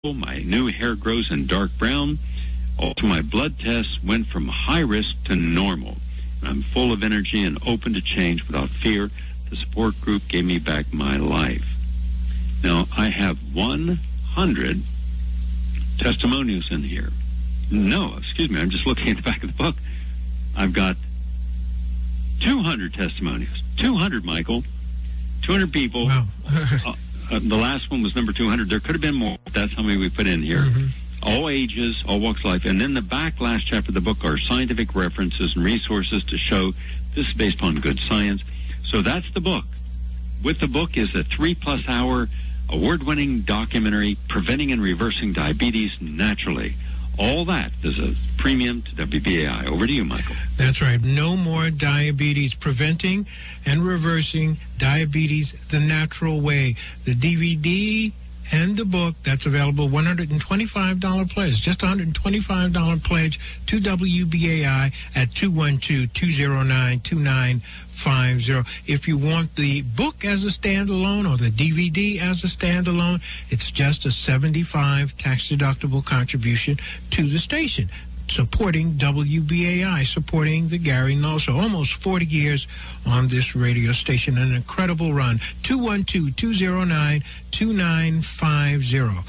My new hair grows in dark brown. Also, my blood tests went from high risk to normal. I'm full of energy and open to change without fear. The support group gave me back my life. Now, I have 100 testimonials in here. No, excuse me, I'm just looking at the back of the book. I've got 200 testimonials. 200, Michael. 200 people. Wow. The last one was number 200. There could have been more. That's how many we put in here. Mm-hmm. All ages, all walks of life. And then the back last chapter of the book are scientific references and resources to show this is based on good science. So that's the book. With the book is a 3+ hour award-winning documentary, Preventing and Reversing Diabetes Naturally. All that is a premium to WBAI. Over to you, Michael. That's right. No more diabetes. Preventing and Reversing Diabetes the Natural Way. The DVD and the book, that's available, $125 pledge. Just $125 pledge to WBAI at 212-209-2950. If you want the book as a standalone or the DVD as a standalone, it's just a $75 tax-deductible contribution to the station. Supporting WBAI, supporting the Gary Null Show. Almost 40 years on this radio station. An incredible run. 212-209-2950.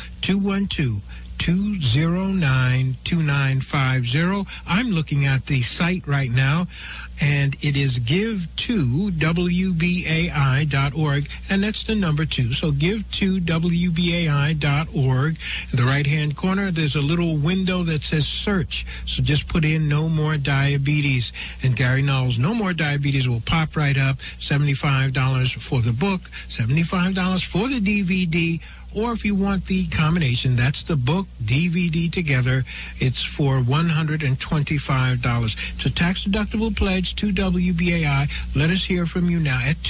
212-209-2950. I'm looking at the site right now, and it is give2wbai.org, and that's the number 2. So give2wbai.org. In the right-hand corner, there's a little window that says search. So just put in No More Diabetes, and Gary Null's No More Diabetes will pop right up. $75 for the book, $75 for the DVD, or if you want the combination, that's the book, DVD together, it's for $125. It's a tax-deductible pledge to WBAI. Let us hear from you now at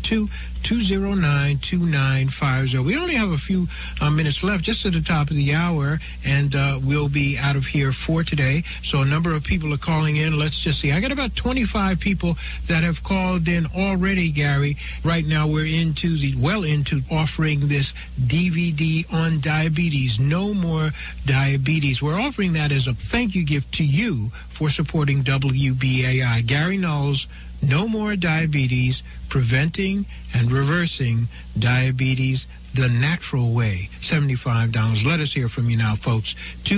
212-209-2950. We only have a few minutes left, just at the top of the hour, and we'll be out of here for today. So a number of people are calling in. Let's just see. I got about 25 people that have called in already, Gary. Right now we're into offering this DVD on diabetes. No More Diabetes. We're offering that as a thank you gift to you for supporting WBAI. Gary Null's No More Diabetes, Preventing and Reversing Diabetes the Natural Way. $75. Let us hear from you now, folks.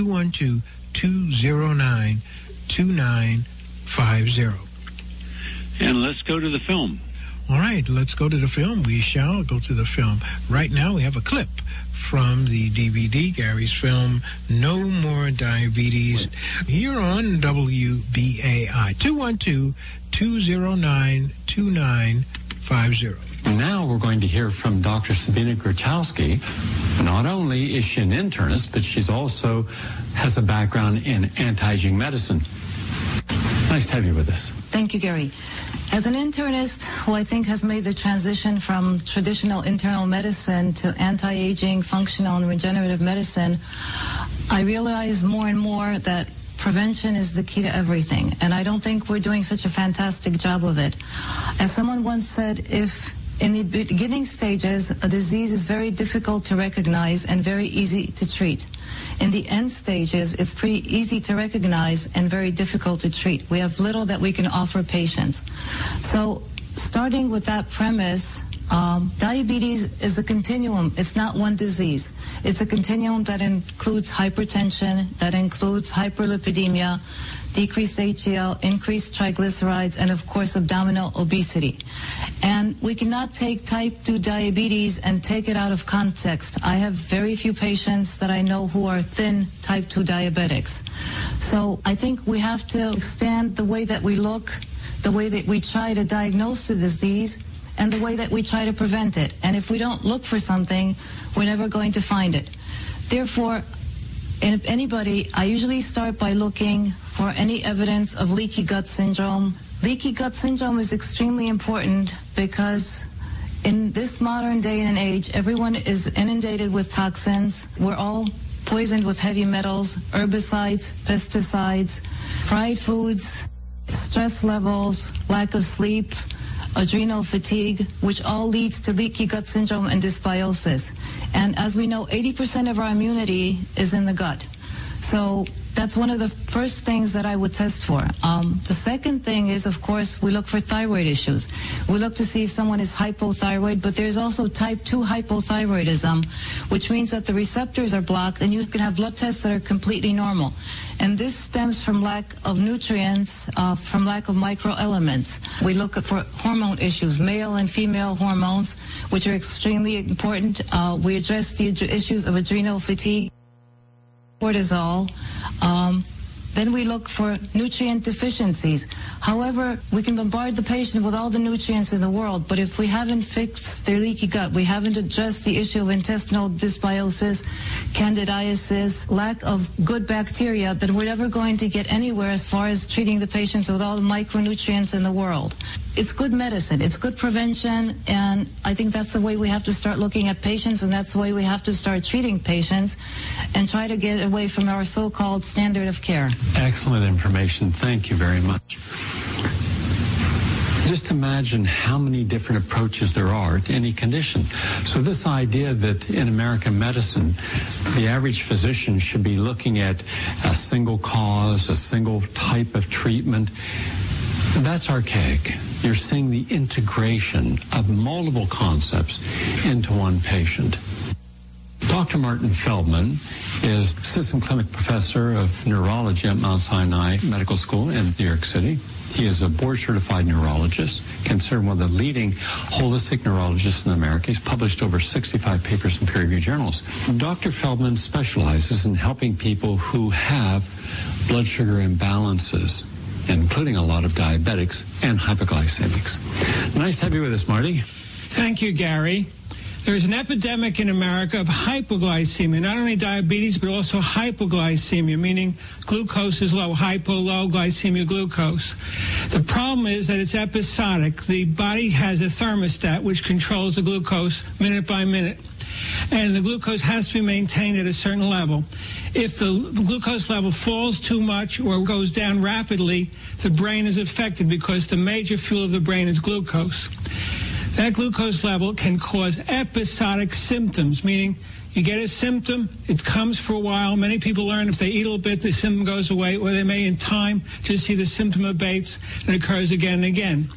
212-209-2950. And let's go to the film. All right, let's go to the film. We shall go to the film. Right now, we have a clip from the DVD, Gary's film, No More Diabetes, here on WBAI. 212-209-2950. Now we're going to hear from Dr. Sabina Grotowski. Not only is she an internist, but she's also has a background in anti-aging medicine. Nice to have you with us. Thank you, Gary. As an internist who I think has made the transition from traditional internal medicine to anti-aging, functional, and regenerative medicine, I realize more and more that prevention is the key to everything. And I don't think we're doing such a fantastic job of it. As someone once said, if in the beginning stages, a disease is very difficult to recognize and very easy to treat. In the end stages, it's pretty easy to recognize and very difficult to treat. We have little that we can offer patients. So starting with that premise, diabetes is a continuum. It's not one disease. It's a continuum that includes hypertension, that includes hyperlipidemia, decreased HDL, increased triglycerides, and of course abdominal obesity. And we cannot take type 2 diabetes and take it out of context. I have very few patients that I know who are thin type 2 diabetics. So I think we have to expand the way that we look, the way that we try to diagnose the disease, and the way that we try to prevent it. And if we don't look for something, we're never going to find it. Therefore, in anybody, I usually start by looking for any evidence of leaky gut syndrome. Leaky gut syndrome is extremely important because in this modern day and age, everyone is inundated with toxins. We're all poisoned with heavy metals, herbicides, pesticides, fried foods, stress levels, lack of sleep, adrenal fatigue, which all leads to leaky gut syndrome and dysbiosis. And as we know, 80% of our immunity is in the gut. So that's one of the first things that I would test for. The second thing is, of course, we look for thyroid issues. We look to see if someone is hypothyroid, but there's also type 2 hypothyroidism, which means that the receptors are blocked and you can have blood tests that are completely normal. And this stems from lack of nutrients, from lack of microelements. We look for hormone issues, male and female hormones, which are extremely important. We address the issues of adrenal fatigue, cortisol. Then we look for nutrient deficiencies. However, we can bombard the patient with all the nutrients in the world, but if we haven't fixed their leaky gut, we haven't addressed the issue of intestinal dysbiosis, candidiasis, lack of good bacteria, then we're never going to get anywhere as far as treating the patients with all the micronutrients in the world. It's good medicine, it's good prevention, and I think that's the way we have to start looking at patients, and that's the way we have to start treating patients and try to get away from our so-called standard of care. Excellent information. Thank you very much. Just imagine how many different approaches there are to any condition. So this idea that in American medicine, the average physician should be looking at a single cause, a single type of treatment, that's archaic. You're seeing the integration of multiple concepts into one patient. Dr. Martin Feldman is Assistant Clinic Professor of Neurology at Mount Sinai Medical School in New York City. He is a board-certified neurologist, considered one of the leading holistic neurologists in America. He's published over 65 papers in peer-reviewed journals. Dr. Feldman specializes in helping people who have blood sugar imbalances, including a lot of diabetics and hypoglycemics. Nice to have you with us, Marty. Thank you, Gary. There is an epidemic in America of hypoglycemia, not only diabetes, but also hypoglycemia, meaning glucose is low, low glycemia, glucose. The problem is that it's episodic. The body has a thermostat which controls the glucose minute by minute, and the glucose has to be maintained at a certain level. If the glucose level falls too much or goes down rapidly, the brain is affected because the major fuel of the brain is glucose. That glucose level can cause episodic symptoms, meaning you get a symptom, it comes for a while. Many people learn if they eat a little bit, the symptom goes away, or they may in time just see the symptom abates and occurs again and again.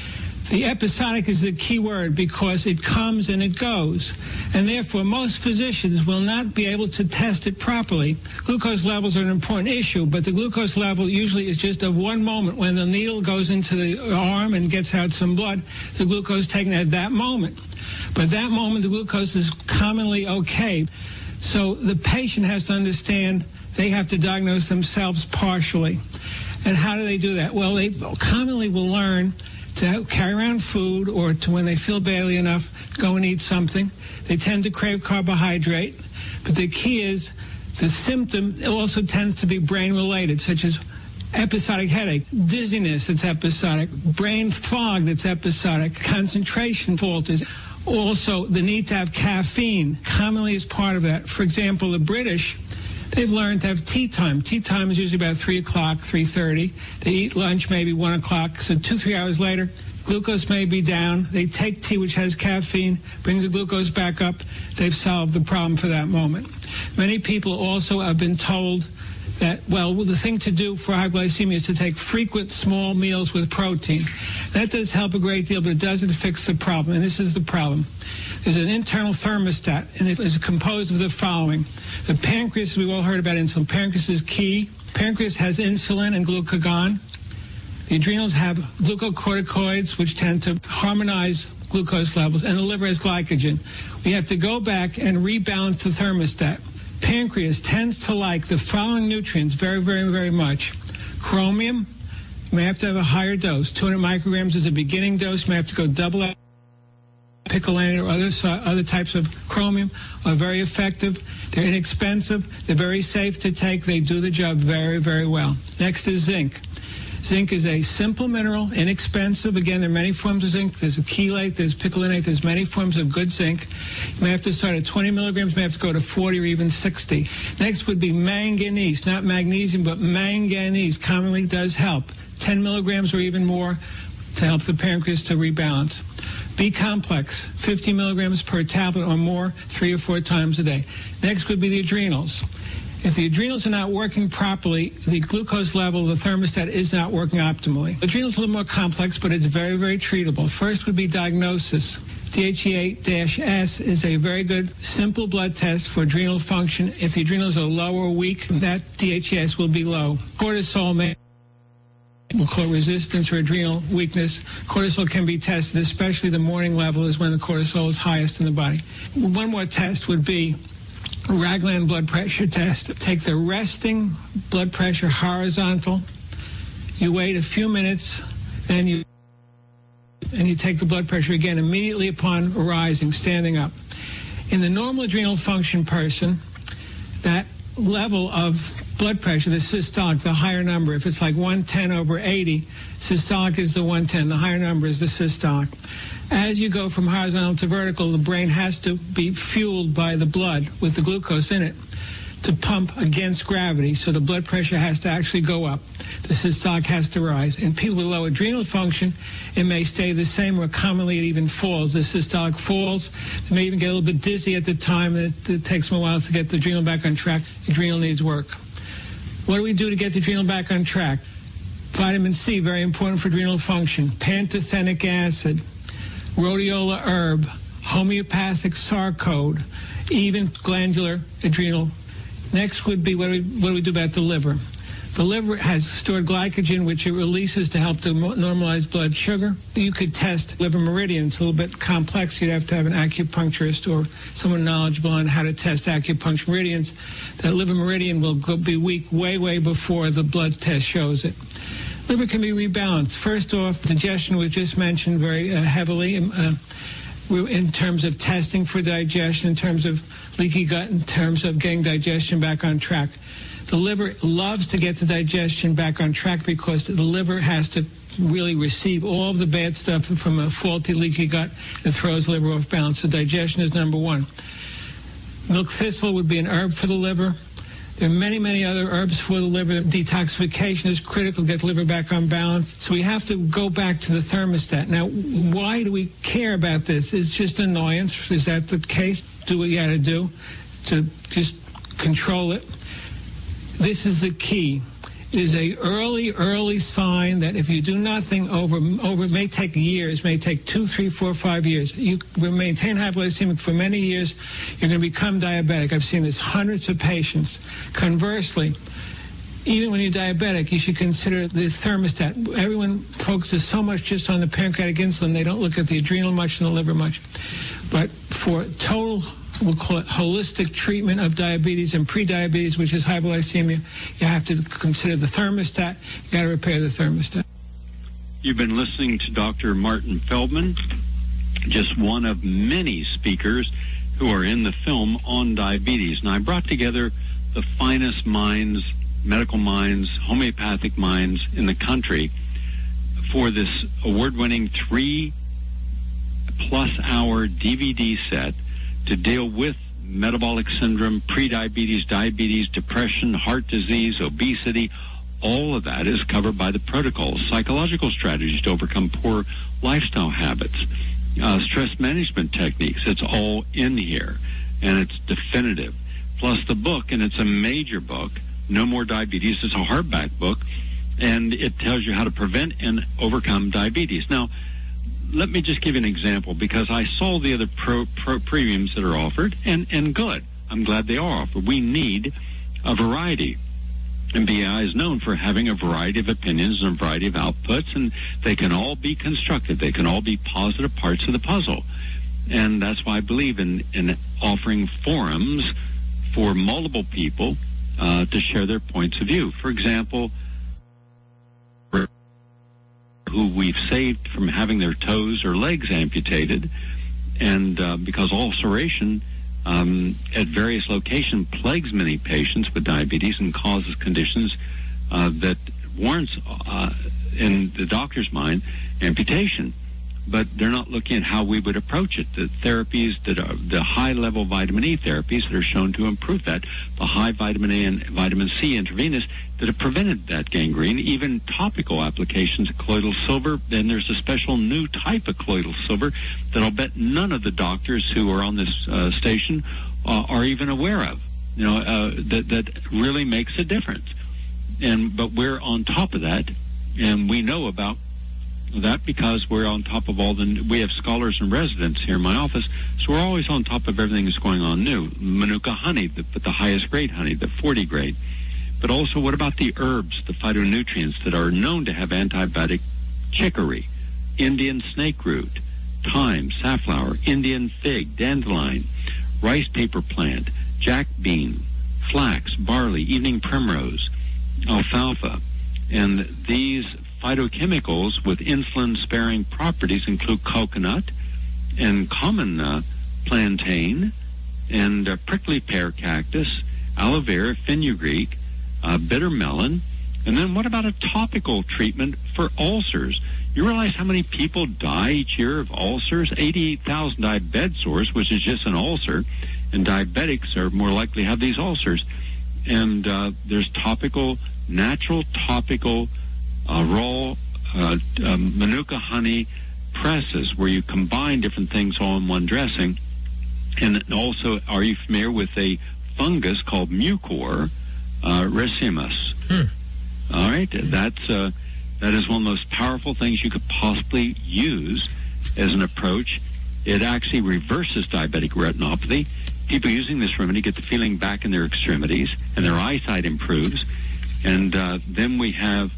The episodic is the key word because it comes and it goes. And therefore, most physicians will not be able to test it properly. Glucose levels are an important issue, but the glucose level usually is just of one moment. When the needle goes into the arm and gets out some blood, the glucose is taken at that moment. But that moment, the glucose is commonly okay. So the patient has to understand they have to diagnose themselves partially. And how do they do that? Well, they commonly will learn to carry around food, or to, when they feel badly enough, go and eat something. They tend to crave carbohydrate. But the key is the symptom also tends to be brain-related, such as episodic headache, dizziness that's episodic, brain fog that's episodic, concentration falters. Also, the need to have caffeine commonly is part of that. For example, the British, they've learned to have tea time. Tea time is usually about 3 o'clock, 3:30. They eat lunch maybe 1 o'clock, so 2-3 hours later, glucose may be down. They take tea, which has caffeine, brings the glucose back up. They've solved the problem for that moment. Many people also have been told that, well, the thing to do for hypoglycemia is to take frequent small meals with protein. That does help a great deal, but it doesn't fix the problem, and this is the problem. There's an internal thermostat, and it is composed of the following. The pancreas, we've all heard about insulin. Pancreas is key. Pancreas has insulin and glucagon. The adrenals have glucocorticoids, which tend to harmonize glucose levels, and the liver has glycogen. We have to go back and rebalance the thermostat. Pancreas tends to like the following nutrients very, very, very much. Chromium, you may have to have a higher dose. 200 micrograms is a beginning dose. You may have to go double that. Picolinate or other types of chromium are very effective. They're inexpensive. They're very safe to take. They do the job very, very well. Next is zinc. Zinc is a simple mineral, inexpensive. Again, there are many forms of zinc. There's a chelate, there's picolinate, there's many forms of good zinc. You may have to start at 20 milligrams, you may have to go to 40 or even 60. Next would be manganese, not magnesium, but manganese commonly does help. 10 milligrams or even more to help the pancreas to rebalance. B-complex, 50 milligrams per tablet or more, 3 or 4 times a day. Next would be the adrenals. If the adrenals are not working properly, the glucose level of the thermostat is not working optimally. The adrenals are a little more complex, but it's very, very treatable. First would be diagnosis. DHEA-S is a very good, simple blood test for adrenal function. If the adrenals are low or weak, that DHEA-S will be low. Cortisol we'll call resistance or adrenal weakness. Cortisol can be tested, especially the morning level is when the cortisol is highest in the body. One more test would be Ragland blood pressure test. Take the resting blood pressure horizontal. You wait a few minutes, then you take the blood pressure again immediately upon rising, standing up. In the normal adrenal function person, that level of blood pressure, the systolic, the higher number, if it's like 110 over 80, systolic is the 110, the higher number is the systolic. As you go from horizontal to vertical, the brain has to be fueled by the blood with the glucose in it to pump against gravity, so the blood pressure has to actually go up. The systolic has to rise. In people with low adrenal function, it may stay the same, or commonly it even falls. The systolic falls. They may even get a little bit dizzy at the time. It takes them a while to get the adrenal back on track. Adrenal needs work. What do we do to get the adrenal back on track? Vitamin C, very important for adrenal function. Pantothenic acid, rhodiola herb, homeopathic sarcode, even glandular adrenal. Next would be what do we do about the liver? The liver has stored glycogen, which it releases to help to normalize blood sugar. You could test liver meridian. It's a little bit complex. You'd have to have an acupuncturist or someone knowledgeable on how to test acupuncture meridians. That liver meridian will be weak way before the blood test shows it. Liver can be rebalanced. First off, digestion was just mentioned very heavily in terms of testing for digestion, in terms of leaky gut, in terms of getting digestion back on track. The liver loves to get the digestion back on track because the liver has to really receive all of the bad stuff from a faulty leaky gut that throws the liver off balance. So digestion is number one. Milk thistle would be an herb for the liver. There are many other herbs for the liver. Detoxification is critical to get the liver back on balance. So we have to go back to the thermostat. Now, why do we care about this? It's just annoyance. Is that the case? Do what you got to do to just control it. This is the key. It is a early sign that if you do nothing over it may take years, may take 2, 3, 4, 5 years. You will maintain hypoglycemic for many years. You're going to become diabetic. I've seen this hundreds of patients. Conversely, even when you're diabetic, you should consider the thermostat. Everyone focuses so much just on the pancreatic insulin. They don't look at the adrenal much and the liver much. But for total, we'll call it holistic treatment of diabetes and prediabetes, which is hypoglycemia, you have to consider the thermostat. You got to repair the thermostat. You've been listening to Dr. Martin Feldman, just one of many speakers who are in the film on diabetes. And I brought together the finest minds, medical minds, homeopathic minds in the country for this award-winning 3+ hour DVD set to deal with metabolic syndrome, prediabetes, diabetes, depression, heart disease, obesity. All of that is covered by the protocols, psychological strategies to overcome poor lifestyle habits, stress management techniques. It's all in here, and it's definitive. Plus the book, and it's a major book, No More Diabetes. It's a hardback book, and it tells you how to prevent and overcome diabetes. Now, let me just give you an example, because I saw the other premiums that are offered, and good. I'm glad they are offered. We need a variety. And BI is known for having a variety of opinions and a variety of outputs, and they can all be constructive. They can all be positive parts of the puzzle. And that's why I believe in offering forums for multiple people to share their points of view. For example, who we've saved from having their toes or legs amputated, and because ulceration at various locations plagues many patients with diabetes and causes conditions that warrants, in the doctor's mind, amputation. but they're not looking at how we would approach it. The therapies that are the high-level vitamin E therapies that are shown to improve that, the high vitamin A and vitamin C intravenous that have prevented that gangrene, even topical applications of colloidal silver. And there's a special new type of colloidal silver that I'll bet none of the doctors who are on this station are even aware of. That really makes a difference. But we're on top of that, and we know about that because we're on top of we have scholars and residents here in my office, so we're always on top of everything that's going on new. Manuka honey, the highest grade honey, the 40 grade. But also, what about the herbs, the phytonutrients that are known to have antibiotic? Chicory, Indian snake root, thyme, safflower, Indian fig, dandelion, rice paper plant, jack bean, flax, barley, evening primrose, alfalfa. And these phytochemicals with insulin-sparing properties include coconut and common plantain and prickly pear cactus, aloe vera, fenugreek, bitter melon. And then what about a topical treatment for ulcers? You realize how many people die each year of ulcers? 88,000 die of bed sores, which is just an ulcer, and diabetics are more likely to have these ulcers. And there's natural topical raw Manuka honey presses where you combine different things all in one dressing. And also, are you familiar with a fungus called Mucor racemus? All right, that is one of the most powerful things you could possibly use as an approach. It actually reverses diabetic retinopathy. People using this remedy get the feeling back in their extremities, and their eyesight improves. And then we have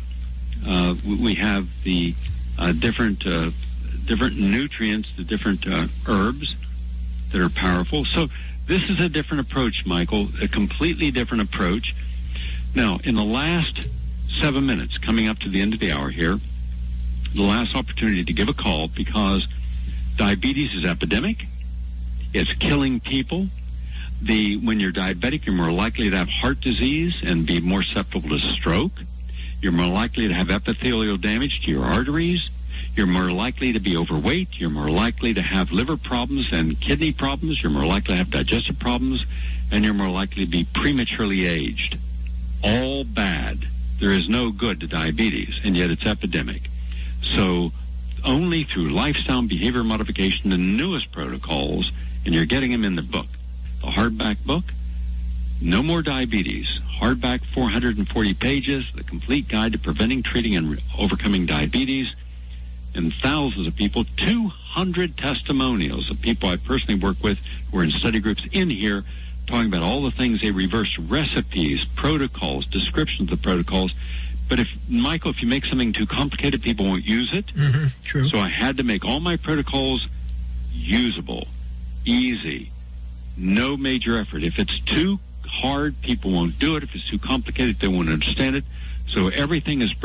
the different nutrients, the different herbs that are powerful. So this is a different approach, Michael, a completely different approach. Now, in the last 7 minutes, coming up to the end of the hour here, the last opportunity to give a call, because diabetes is epidemic. It's killing people. When you're diabetic, you're more likely to have heart disease and be more susceptible to stroke. You're more likely to have epithelial damage to your arteries. You're more likely to be overweight. You're more likely to have liver problems and kidney problems. You're more likely to have digestive problems. And you're more likely to be prematurely aged. All bad. There is no good to diabetes, and yet it's epidemic. So only through lifestyle and behavior modification, the newest protocols, and you're getting them in the book. The hardback book, No More Diabetes, hardback 440 pages, the complete guide to preventing, treating, and overcoming diabetes, and thousands of people, 200 testimonials of people I personally work with who are in study groups in here, talking about all the things they reverse, recipes, protocols, descriptions of protocols. But if you make something too complicated, people won't use it. True. So I had to make all my protocols usable, easy, no major effort. If it's too hard, people won't do it. If it's too complicated, they won't understand it. So everything is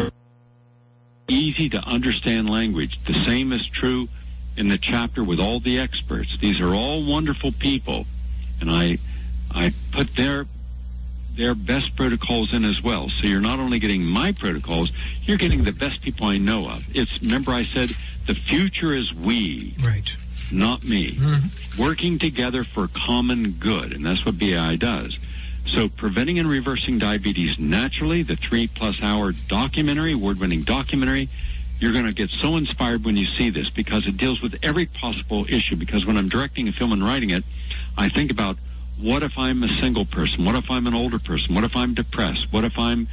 easy to understand language. The same is true in the chapter with all the experts. These are all wonderful people, and I put their best protocols in as well. So you're not only getting my protocols, you're getting the best people I know of. Remember I said the future is we. Right. Not me. Working together for common good, and that's what BAI does. So preventing and reversing diabetes naturally, the 3+ hour documentary, award-winning documentary, you're going to get so inspired when you see this, because it deals with every possible issue. Because when I'm directing a film and writing it, I think about, what if I'm a single person? What if I'm an older person? What if I'm depressed? What if I'm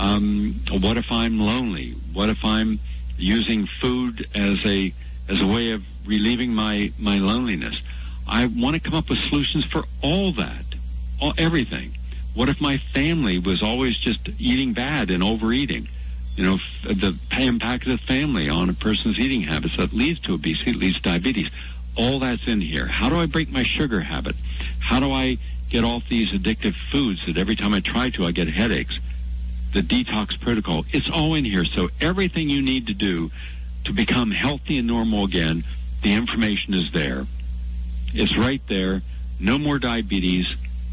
lonely? What if I'm using food as a way of relieving my loneliness? I want to come up with solutions for all that, everything. What if my family was always just eating bad and overeating? The impact of the family on a person's eating habits that leads to obesity, leads to diabetes. All that's in here. How do I break my sugar habit? How do I get off these addictive foods that every time I try to, I get headaches? The detox protocol. It's all in here. So everything you need to do to become healthy and normal again, the information is there. It's right there. No More Diabetes,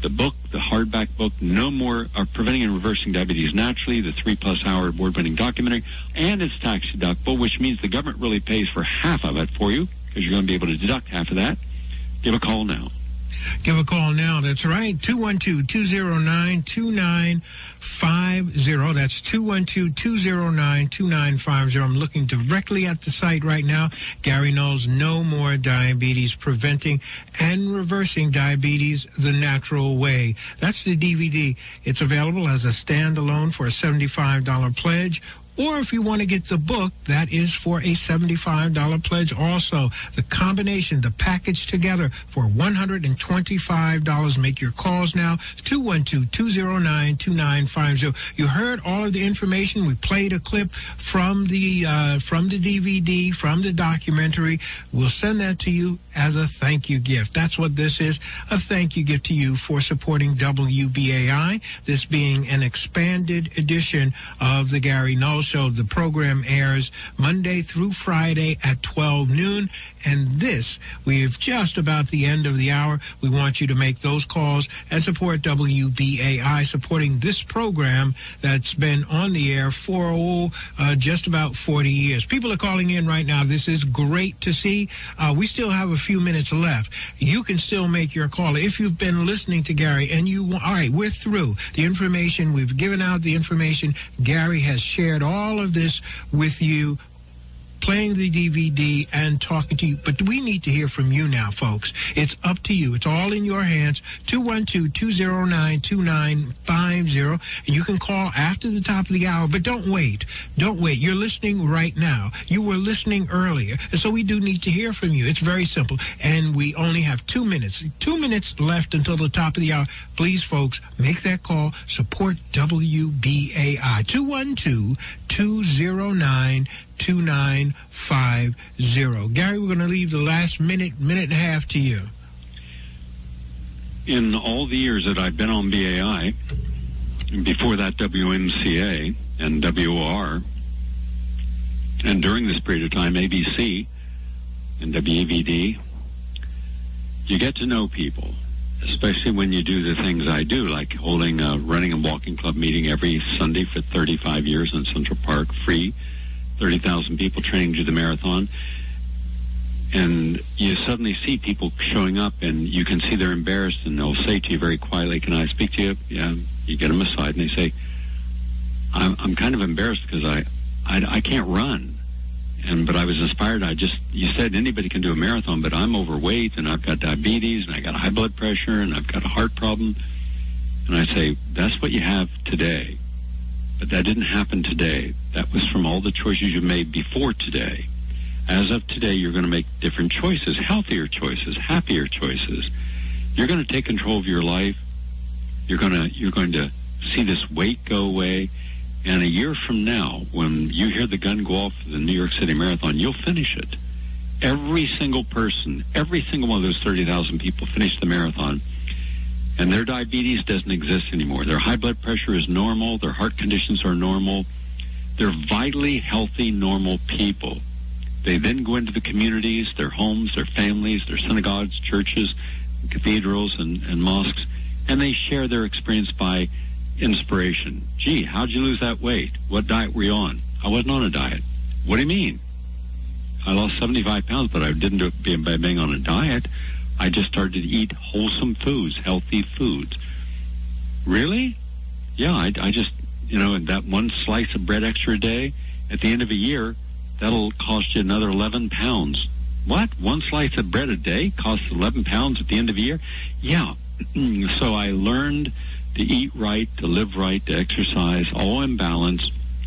the book, the hardback book, No More Preventing and Reversing Diabetes Naturally, the 3+ hour award-winning documentary, and it's tax deductible, which means the government really pays for half of it for you because you're going to be able to deduct half of that. Give a call now. Give a call now. That's right. 212-209-2950. That's 212-209-2950. I'm looking directly at the site right now. Gary Null's No More Diabetes, Preventing and Reversing Diabetes the Natural Way. That's the DVD. It's available as a standalone for a $75 pledge. Or if you want to get the book, that is for a $75 pledge also. The combination, the package together for $125. Make your calls now, 212-209-2950. You heard all of the information. We played a clip from the DVD, from the documentary. We'll send that to you as a thank you gift. That's what this is, a thank you gift to you for supporting WBAI, this being an expanded edition of the Gary Null Show. The program airs Monday through Friday at 12 noon. And this, we're just about the end of the hour. We want you to make those calls and support WBAI, supporting this program that's been on the air for just about 40 years. People are calling in right now. This is great to see. We still have a few minutes left. You can still make your call. If you've been listening to Gary and all right, we're through. The information, we've given out the information. Gary has shared all of this with you, playing the DVD and talking to you. But we need to hear from you now, folks. It's up to you. It's all in your hands. 212-209-2950. And you can call after the top of the hour. But don't wait. Don't wait. You're listening right now. You were listening earlier. And so we do need to hear from you. It's very simple. And we only have 2 minutes. 2 minutes left until the top of the hour. Please, folks, make that call. Support WBAI. 212-209-2950. Gary, we're going to leave the last minute and a half to you. In all the years that I've been on BAI, before that WMCA and WOR, and during this period of time, ABC and WEVD, you get to know people, especially when you do the things I do, like holding a running and walking club meeting every Sunday for 35 years in Central Park, free, 30,000 people training to the marathon. And you suddenly see people showing up, and you can see they're embarrassed, and they'll say to you very quietly, "Can I speak to you?" Yeah, you get them aside, and they say, I'm kind of embarrassed because I can't run. But I was inspired. You said anybody can do a marathon, but I'm overweight, and I've got diabetes, and I got high blood pressure, and I've got a heart problem. And I say, that's what you have today. But that didn't happen today. That was from all the choices you made before today. As of today, you're going to make different choices, healthier choices, happier choices. You're going to take control of your life. You're going to see this weight go away. And a year from now, when you hear the gun go off for the New York City Marathon, you'll finish it. Every single person, every single one of those 30,000 people finished the marathon, and their diabetes doesn't exist anymore. Their high blood pressure is normal. Their heart conditions are normal. They're vitally healthy, normal people. They then go into the communities, their homes, their families, their synagogues, churches, cathedrals, and mosques, and they share their experience by inspiration. Gee, how'd you lose that weight? What diet were you on? I wasn't on a diet. What do you mean? I lost 75 pounds, but I didn't do it by being on a diet. I just started to eat wholesome foods, healthy foods. Really? Yeah, I just, that one slice of bread extra a day, at the end of a year, that'll cost you another 11 pounds. What? One slice of bread a day costs 11 pounds at the end of a year? Yeah. So I learned to eat right, to live right, to exercise, all in balance.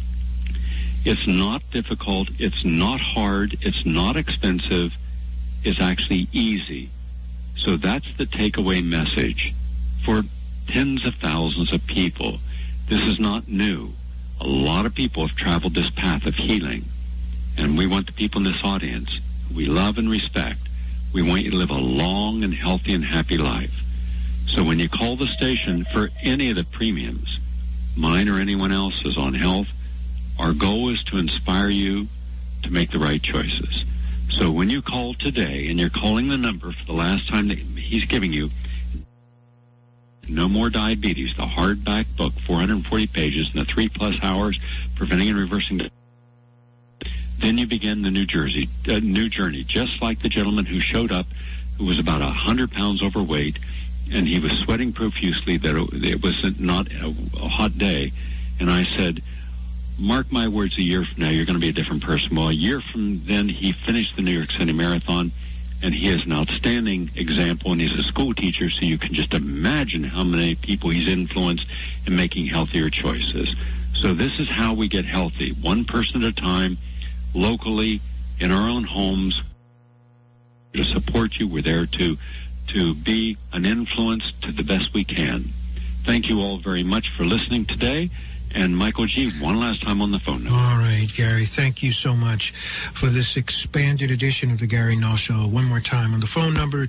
It's not difficult. It's not hard. It's not expensive. It's actually easy. So that's the takeaway message for tens of thousands of people. This is not new. A lot of people have traveled this path of healing. And we want the people in this audience we love and respect. We want you to live a long and healthy and happy life. So when you call the station for any of the premiums, mine or anyone else's on health, our goal is to inspire you to make the right choices. So when you call today, and you're calling the number for the last time that he's giving you, No More Diabetes, the hardback book, 440 pages, and the 3+ hours preventing and reversing. Then you begin the new journey, just like the gentleman who showed up, who was about 100 pounds overweight, and he was sweating profusely that it was not a hot day. And I said, mark my words, a year from now, you're going to be a different person. Well, a year from then, he finished the New York City Marathon, and he is an outstanding example, and he's a school teacher, so you can just imagine how many people he's influenced in making healthier choices. So this is how we get healthy, one person at a time, locally, in our own homes. To support you, we're there to be an influence to the best we can. Thank you all very much for listening today. And Michael G., one last time on the phone number. All right, Gary, thank you so much for this expanded edition of the Gary Null Show. One more time on the phone number,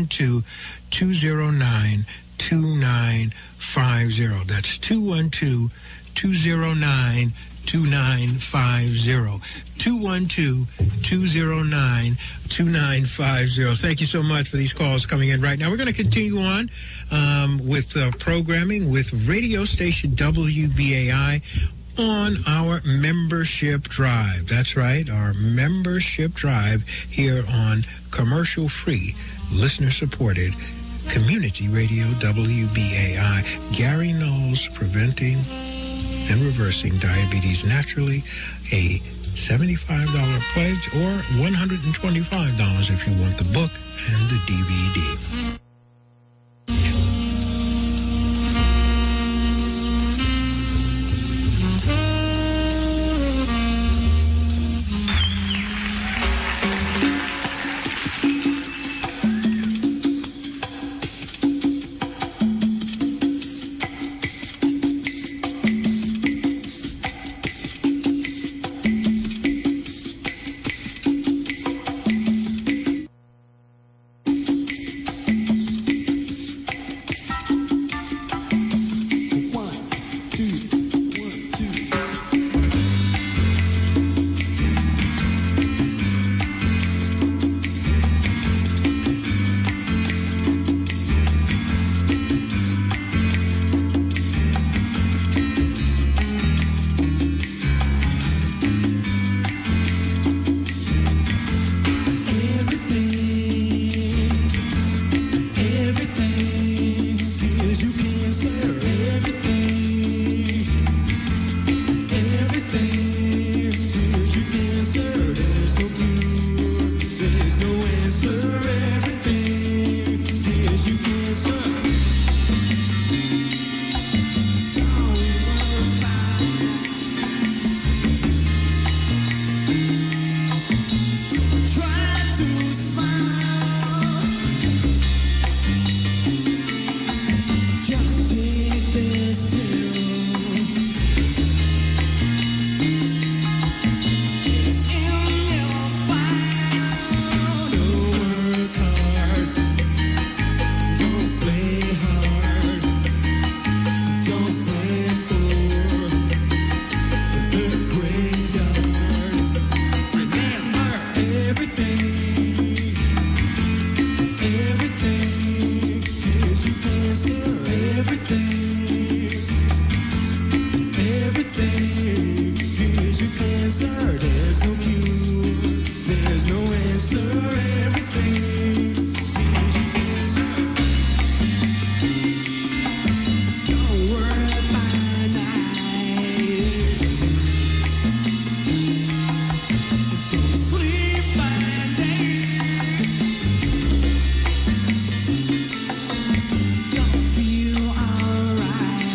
212-209-2950. That's 212-209-2950. 212-209-2950. Thank you so much for these calls coming in right now. We're going to continue on with programming with radio station WBAI on our membership drive. That's right, our membership drive here on commercial-free, listener-supported community radio WBAI. Gary Knowles, Preventing and Reversing Diabetes Naturally, a $75 pledge or $125 if you want the book and the DVD.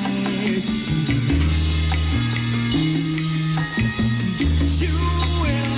You will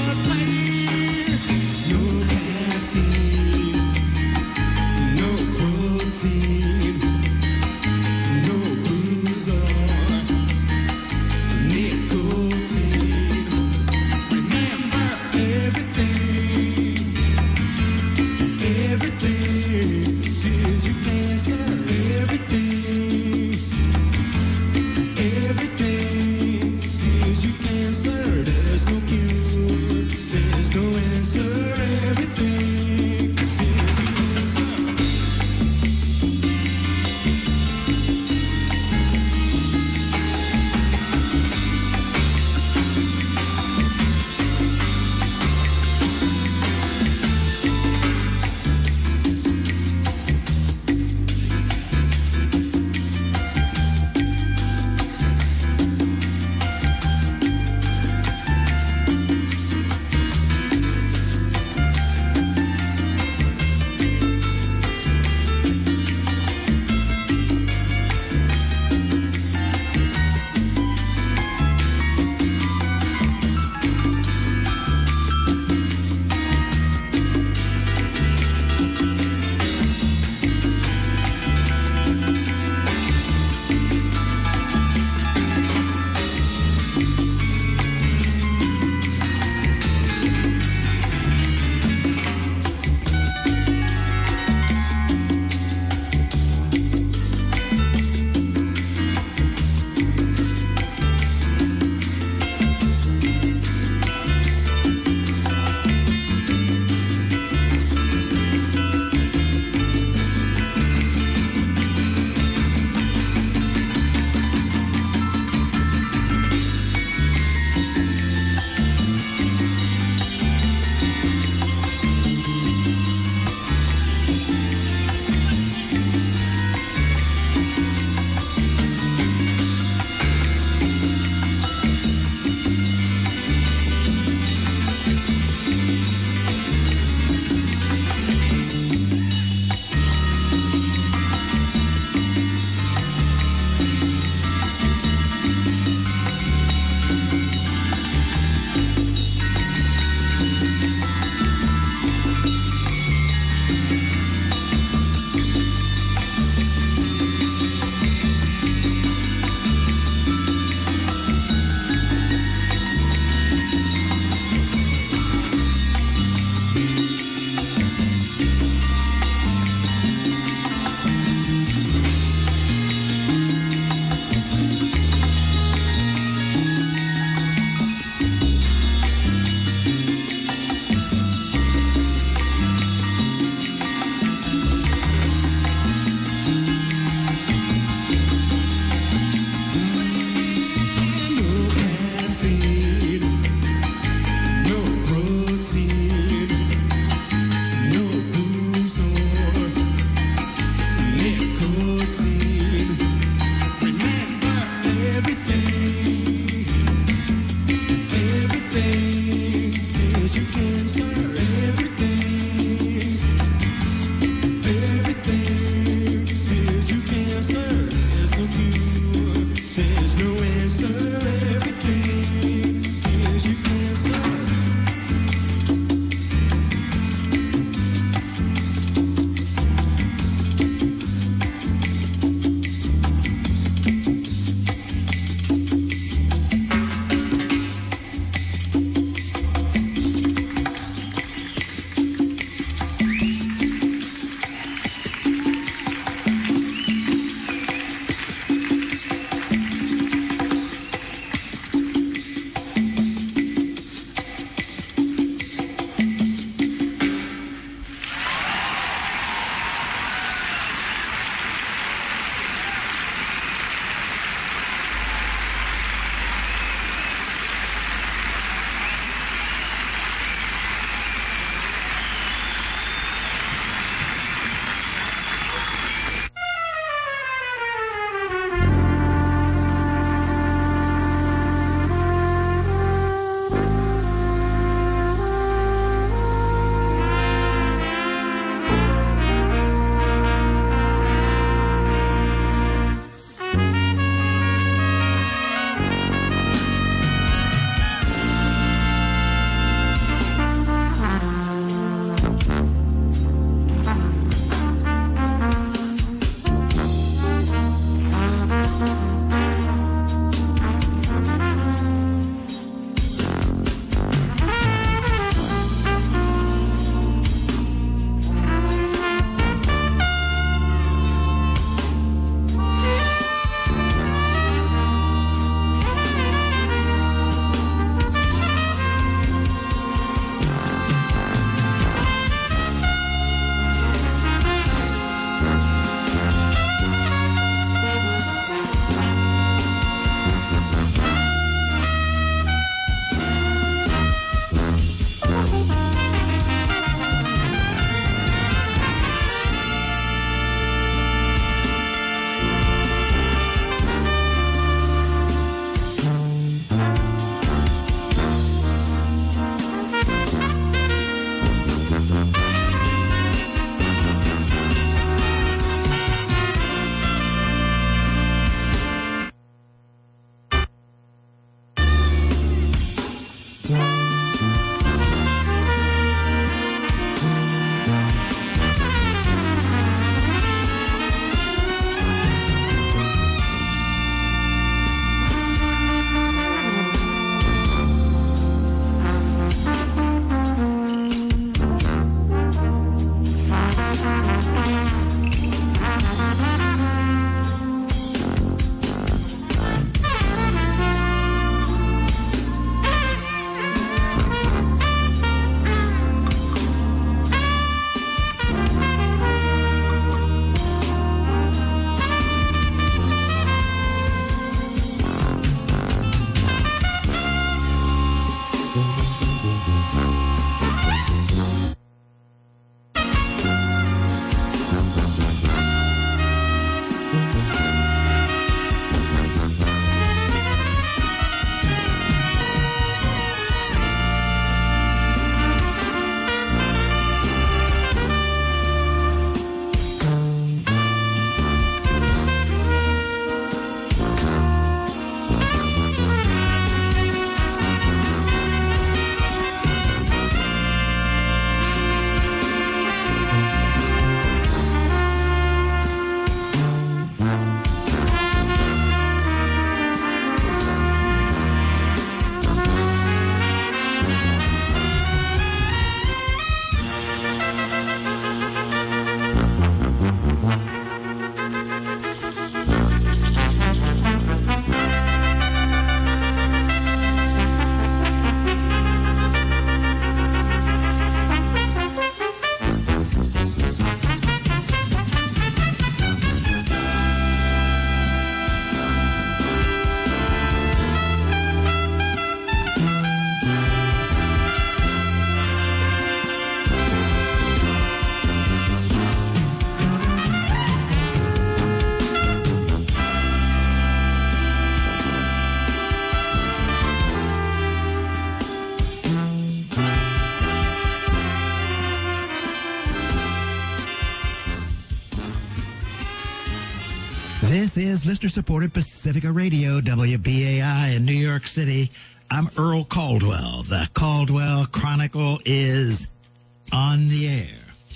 This is listener-supported Pacifica Radio, WBAI in New York City. I'm Earl Caldwell. The Caldwell Chronicle is on the air.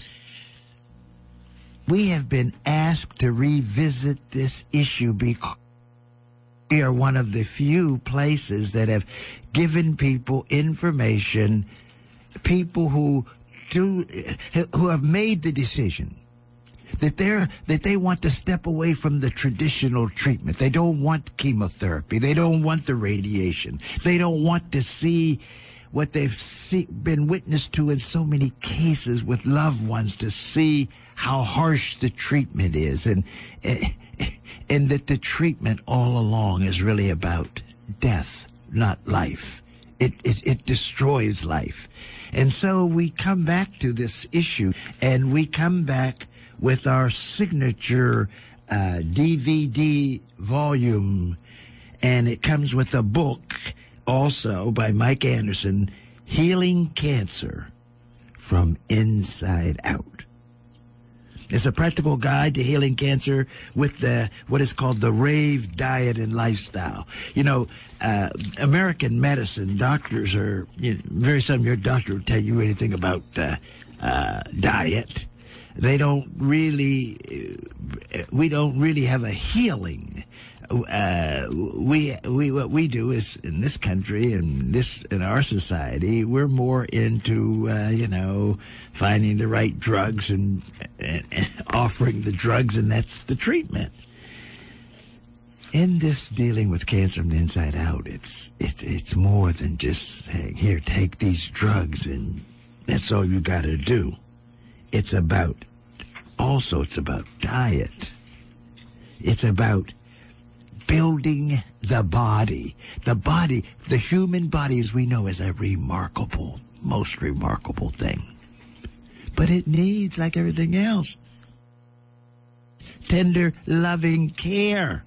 We have been asked to revisit this issue because we are one of the few places that have given people information, people who have made the decision that they want to step away from the traditional treatment. They don't want chemotherapy. They don't want the radiation. They don't want to see what they've been witness to in so many cases with loved ones, to see how harsh the treatment is, and that the treatment all along is really about death, not life. It destroys life. And so we come back to this issue, and we come back with our signature DVD volume, and it comes with a book also by Mike Anderson, Healing Cancer from Inside Out. It's a practical guide to healing cancer with what is called the RAVE diet and lifestyle. You know, American medicine, doctors are, very seldom your doctor will tell you anything about diet. We don't really have a healing. What we do is, in this country and in our society, we're more into finding the right drugs and offering the drugs, and that's the treatment. In this dealing with cancer from the inside out, it's more than just saying, here, take these drugs and that's all you got to do. It's about diet. It's about building the body. The human body, as we know, is a most remarkable thing. But it needs, like everything else, tender, loving care.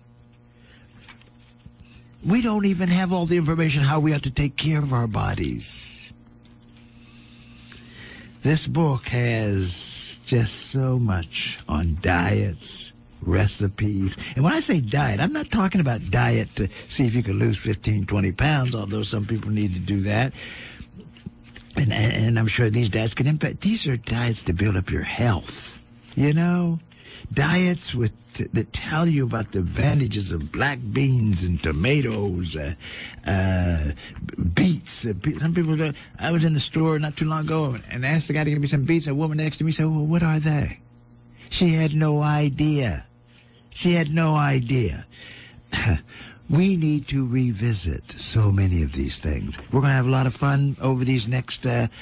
We don't even have all the information how we ought to take care of our bodies. This book has just so much on diets, recipes. And when I say diet, I'm not talking about diet to see if you can lose 15, 20 pounds, although some people need to do that. And I'm sure these diets can impact. These are diets to build up your health. Diets that tell you about the advantages of black beans and tomatoes, beets. Some people, I was in the store not too long ago and asked the guy to give me some beets. A woman next to me said, well, what are they? She had no idea. We need to revisit so many of these things. We're going to have a lot of fun over these next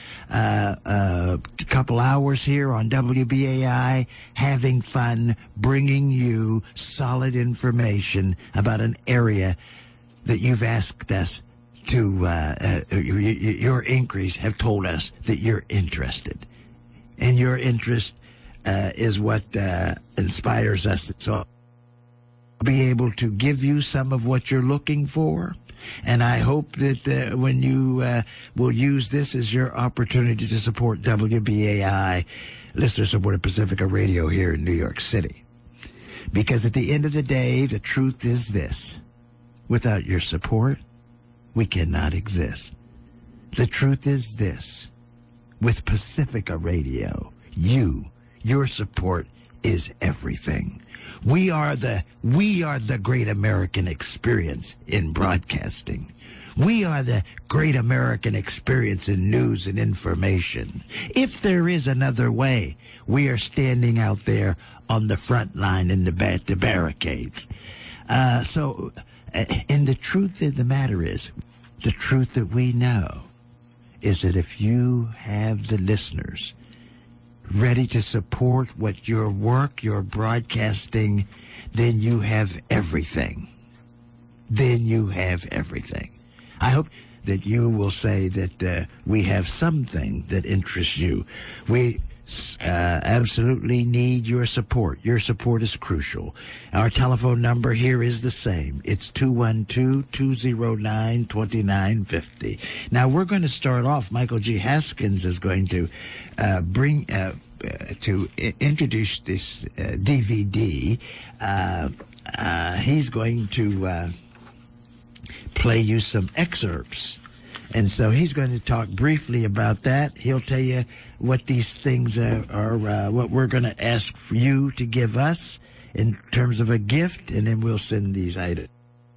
couple hours here on WBAI, having fun, bringing you solid information about an area that you've asked us to, your inquiries have told us that you're interested. And your interest is what inspires us. So I'll be able to give you some of what you're looking for. And I hope that when you will use this as your opportunity to support WBAI, listener-supported Pacifica Radio here in New York City. Because at the end of the day, the truth is this. Without your support, we cannot exist. The truth is this. With Pacifica Radio, your support is everything. We are the great American experience in broadcasting. We are the great American experience in news and information. If there is another way, we are standing out there on the front line in the barricades. And the truth of the matter is, the truth that we know is that if you have the listeners ready to support what your work, your broadcasting, then you have everything. I hope that you will say that we have something that interests you. We absolutely need your support. Your support is crucial. Our telephone number here is the same. It's 212-209-2950. Now, we're going to start off. Michael G. Haskins is going to introduce this DVD he's going to play you some excerpts. And so he's going to talk briefly about that. He'll tell you what these things are what we're going to ask for you to give us in terms of a gift, and then we'll send these items.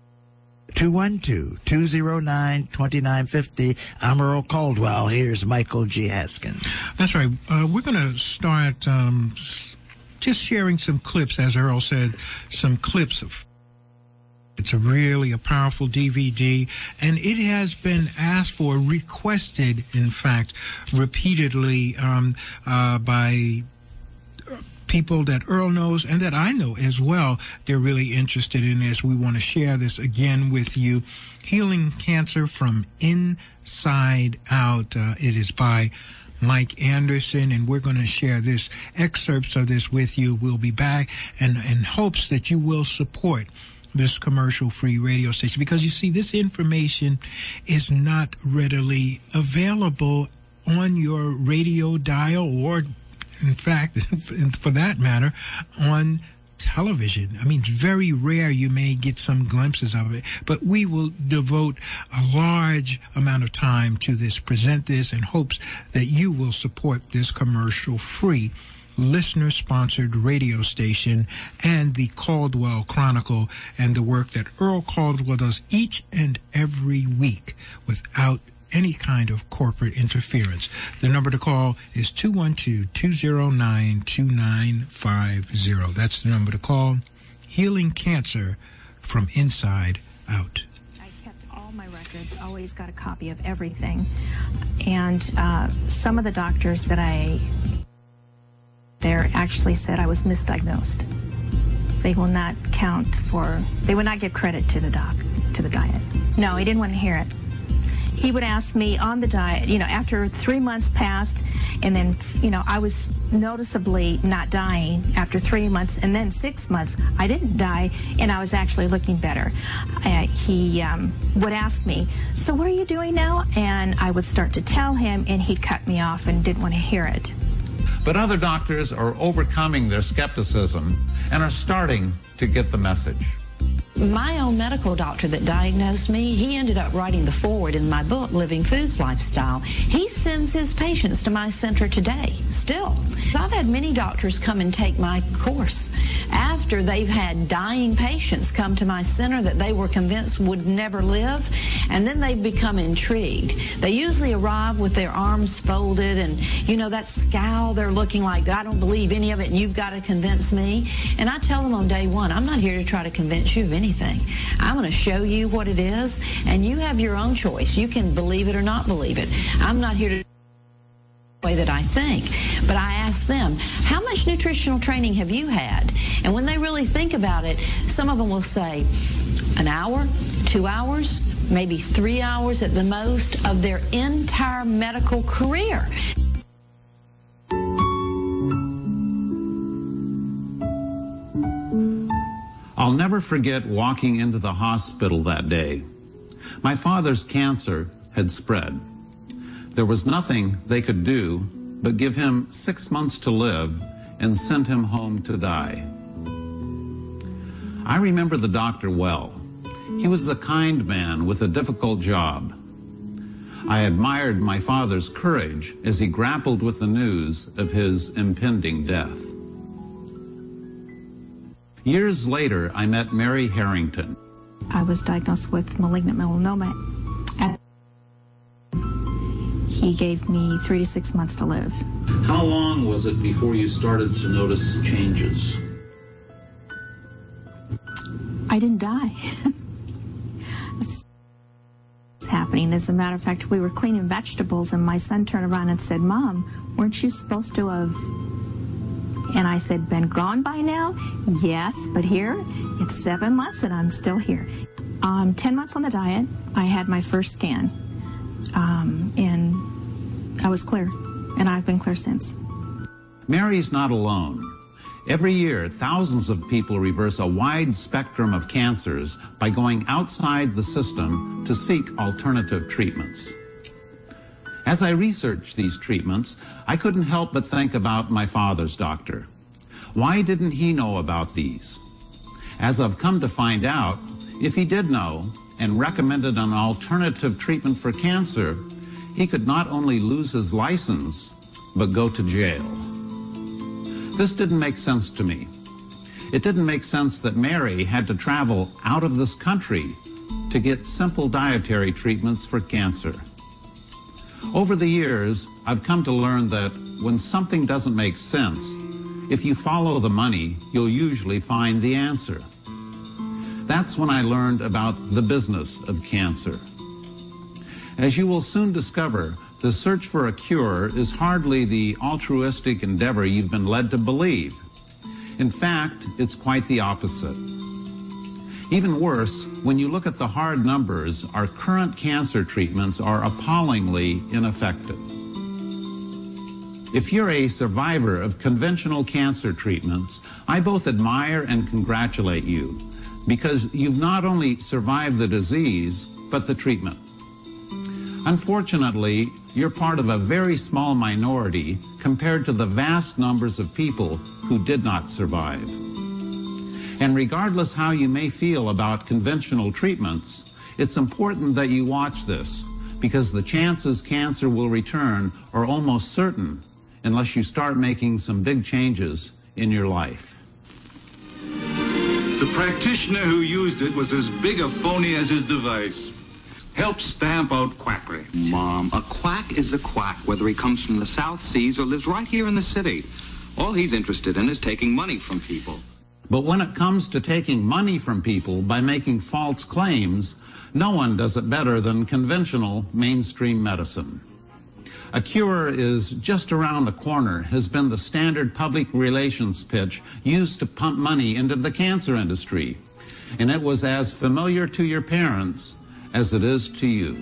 212-209-2950. I'm Earl Caldwell. Here's Michael G. Haskins. That's right. We're going to start just sharing some clips, as Earl said, some clips of. It's a powerful DVD, and it has been asked for, requested, in fact, repeatedly by people that Earl knows and that I know as well. They're really interested in this. We want to share this again with you. Healing Cancer from Inside Out. It is by Mike Anderson, and we're going to share this excerpts of this with you. We'll be back in hopes that you will support this commercial-free radio station, because you see, this information is not readily available on your radio dial, or in fact, for that matter, on television. I mean, it's very rare you may get some glimpses of it, but we will devote a large amount of time to this, present this, in hopes that you will support this commercial-free listener-sponsored radio station and the Caldwell Chronicle, and the work that Earl Caldwell does each and every week without any kind of corporate interference. The number to call is 212-209-2950. That's the number to call. Healing Cancer from Inside Out. I kept all my records, always got a copy of everything. And some of the doctors that there actually said I was misdiagnosed. They will not they would not give credit to the diet. No, he didn't want to hear it. He would ask me on the diet, after 3 months passed, and then, I was noticeably not dying after 3 months, and then 6 months, I didn't die, and I was actually looking better. He would ask me, so what are you doing now? And I would start to tell him, and he'd cut me off and didn't want to hear it. But other doctors are overcoming their skepticism and are starting to get the message. My own medical doctor that diagnosed me, he ended up writing the foreword in my book, Living Foods Lifestyle. He sends his patients to my center today, still. I've had many doctors come and take my course after they've had dying patients come to my center that they were convinced would never live, and then they've become intrigued. They usually arrive with their arms folded and, that scowl, they're looking like, I don't believe any of it, and you've got to convince me. And I tell them on day one, I'm not here to try to convince you of anything. I'm going to show you what it is, and you have your own choice. You can believe it or not believe it. I'm not here to way that I think, but I ask them, how much nutritional training have you had? And when they really think about it, some of them will say an hour, 2 hours, maybe 3 hours at the most of their entire medical career. I'll never forget walking into the hospital that day. My father's cancer had spread. There was nothing they could do but give him 6 months to live and send him home to die. I remember the doctor well. He was a kind man with a difficult job. I admired my father's courage as he grappled with the news of his impending death. Years later, I met Mary Harrington. I was diagnosed with malignant melanoma. He gave me 3 to 6 months to live. How long was it before you started to notice changes? I didn't die. It's happening. As a matter of fact, we were cleaning vegetables, and my son turned around and said, Mom, weren't you supposed to have... And I said, been gone by now? Yes, but here, it's 7 months and I'm still here. 10 months on the diet, I had my first scan, and I was clear, and I've been clear since. Mary's not alone. Every year, thousands of people reverse a wide spectrum of cancers by going outside the system to seek alternative treatments. As I researched these treatments, I couldn't help but think about my father's doctor. Why didn't he know about these? As I've come to find out, if he did know and recommended an alternative treatment for cancer, he could not only lose his license, but go to jail. This didn't make sense to me. It didn't make sense that Mary had to travel out of this country to get simple dietary treatments for cancer. Over the years, I've come to learn that when something doesn't make sense, if you follow the money, you'll usually find the answer. That's when I learned about the business of cancer. As you will soon discover, the search for a cure is hardly the altruistic endeavor you've been led to believe. In fact, it's quite the opposite. Even worse, when you look at the hard numbers, our current cancer treatments are appallingly ineffective. If you're a survivor of conventional cancer treatments, I both admire and congratulate you, because you've not only survived the disease, but the treatment. Unfortunately, you're part of a very small minority compared to the vast numbers of people who did not survive. And regardless how you may feel about conventional treatments, it's important that you watch this, because the chances cancer will return are almost certain unless you start making some big changes in your life. The practitioner who used it was as big a phony as his device. Help stamp out quackery. Mom, a quack is a quack, whether he comes from the South Seas or lives right here in the city. All he's interested in is taking money from people. But when it comes to taking money from people by making false claims, no one does it better than conventional mainstream medicine. A cure is just around the corner has been the standard public relations pitch used to pump money into the cancer industry. And it was as familiar to your parents as it is to you.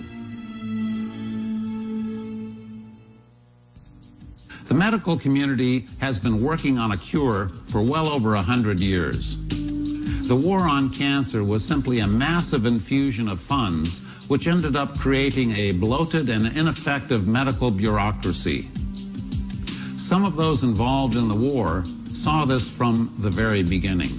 The medical community has been working on a cure for well over 100 years. The war on cancer was simply a massive infusion of funds which ended up creating a bloated and ineffective medical bureaucracy. Some of those involved in the war saw this from the very beginning.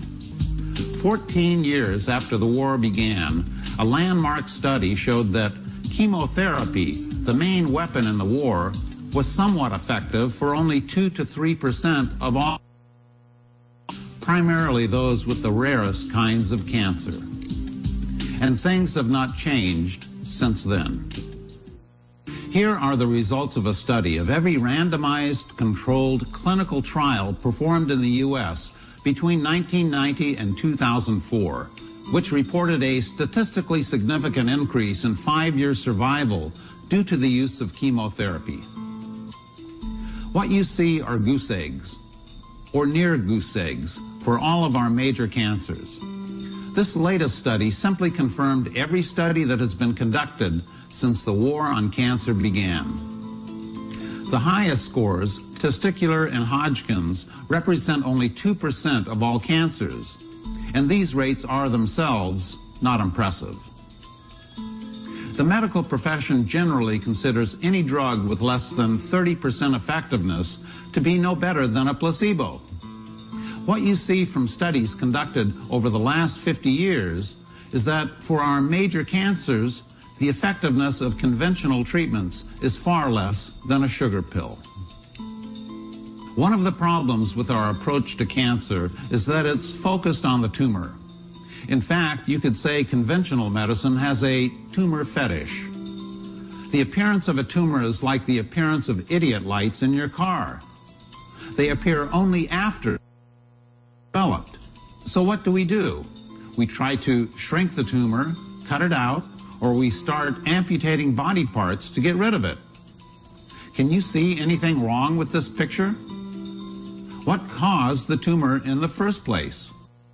14 years after the war began, a landmark study showed that chemotherapy, the main weapon in the war, was somewhat effective for only 2 to 3% of all, primarily those with the rarest kinds of cancer. And things have not changed since then. Here are the results of a study of every randomized, controlled clinical trial performed in the U.S. between 1990 and 2004, which reported a statistically significant increase in 5-year survival due to the use of chemotherapy. What you see are goose eggs, or near goose eggs, for all of our major cancers. This latest study simply confirmed every study that has been conducted since the war on cancer began. The highest scores, testicular and Hodgkin's, represent only 2% of all cancers, and these rates are themselves not impressive. The medical profession generally considers any drug with less than 30% effectiveness to be no better than a placebo. What you see from studies conducted over the last 50 years is that for our major cancers, the effectiveness of conventional treatments is far less than a sugar pill. One of the problems with our approach to cancer is that it's focused on the tumor. In fact, you could say conventional medicine has a tumor fetish. The appearance of a tumor is like the appearance of idiot lights in your car. They appear only after developed. So what do? We try to shrink the tumor, cut it out, or we start amputating body parts to get rid of it. Can you see anything wrong with this picture? What caused the tumor in the first place?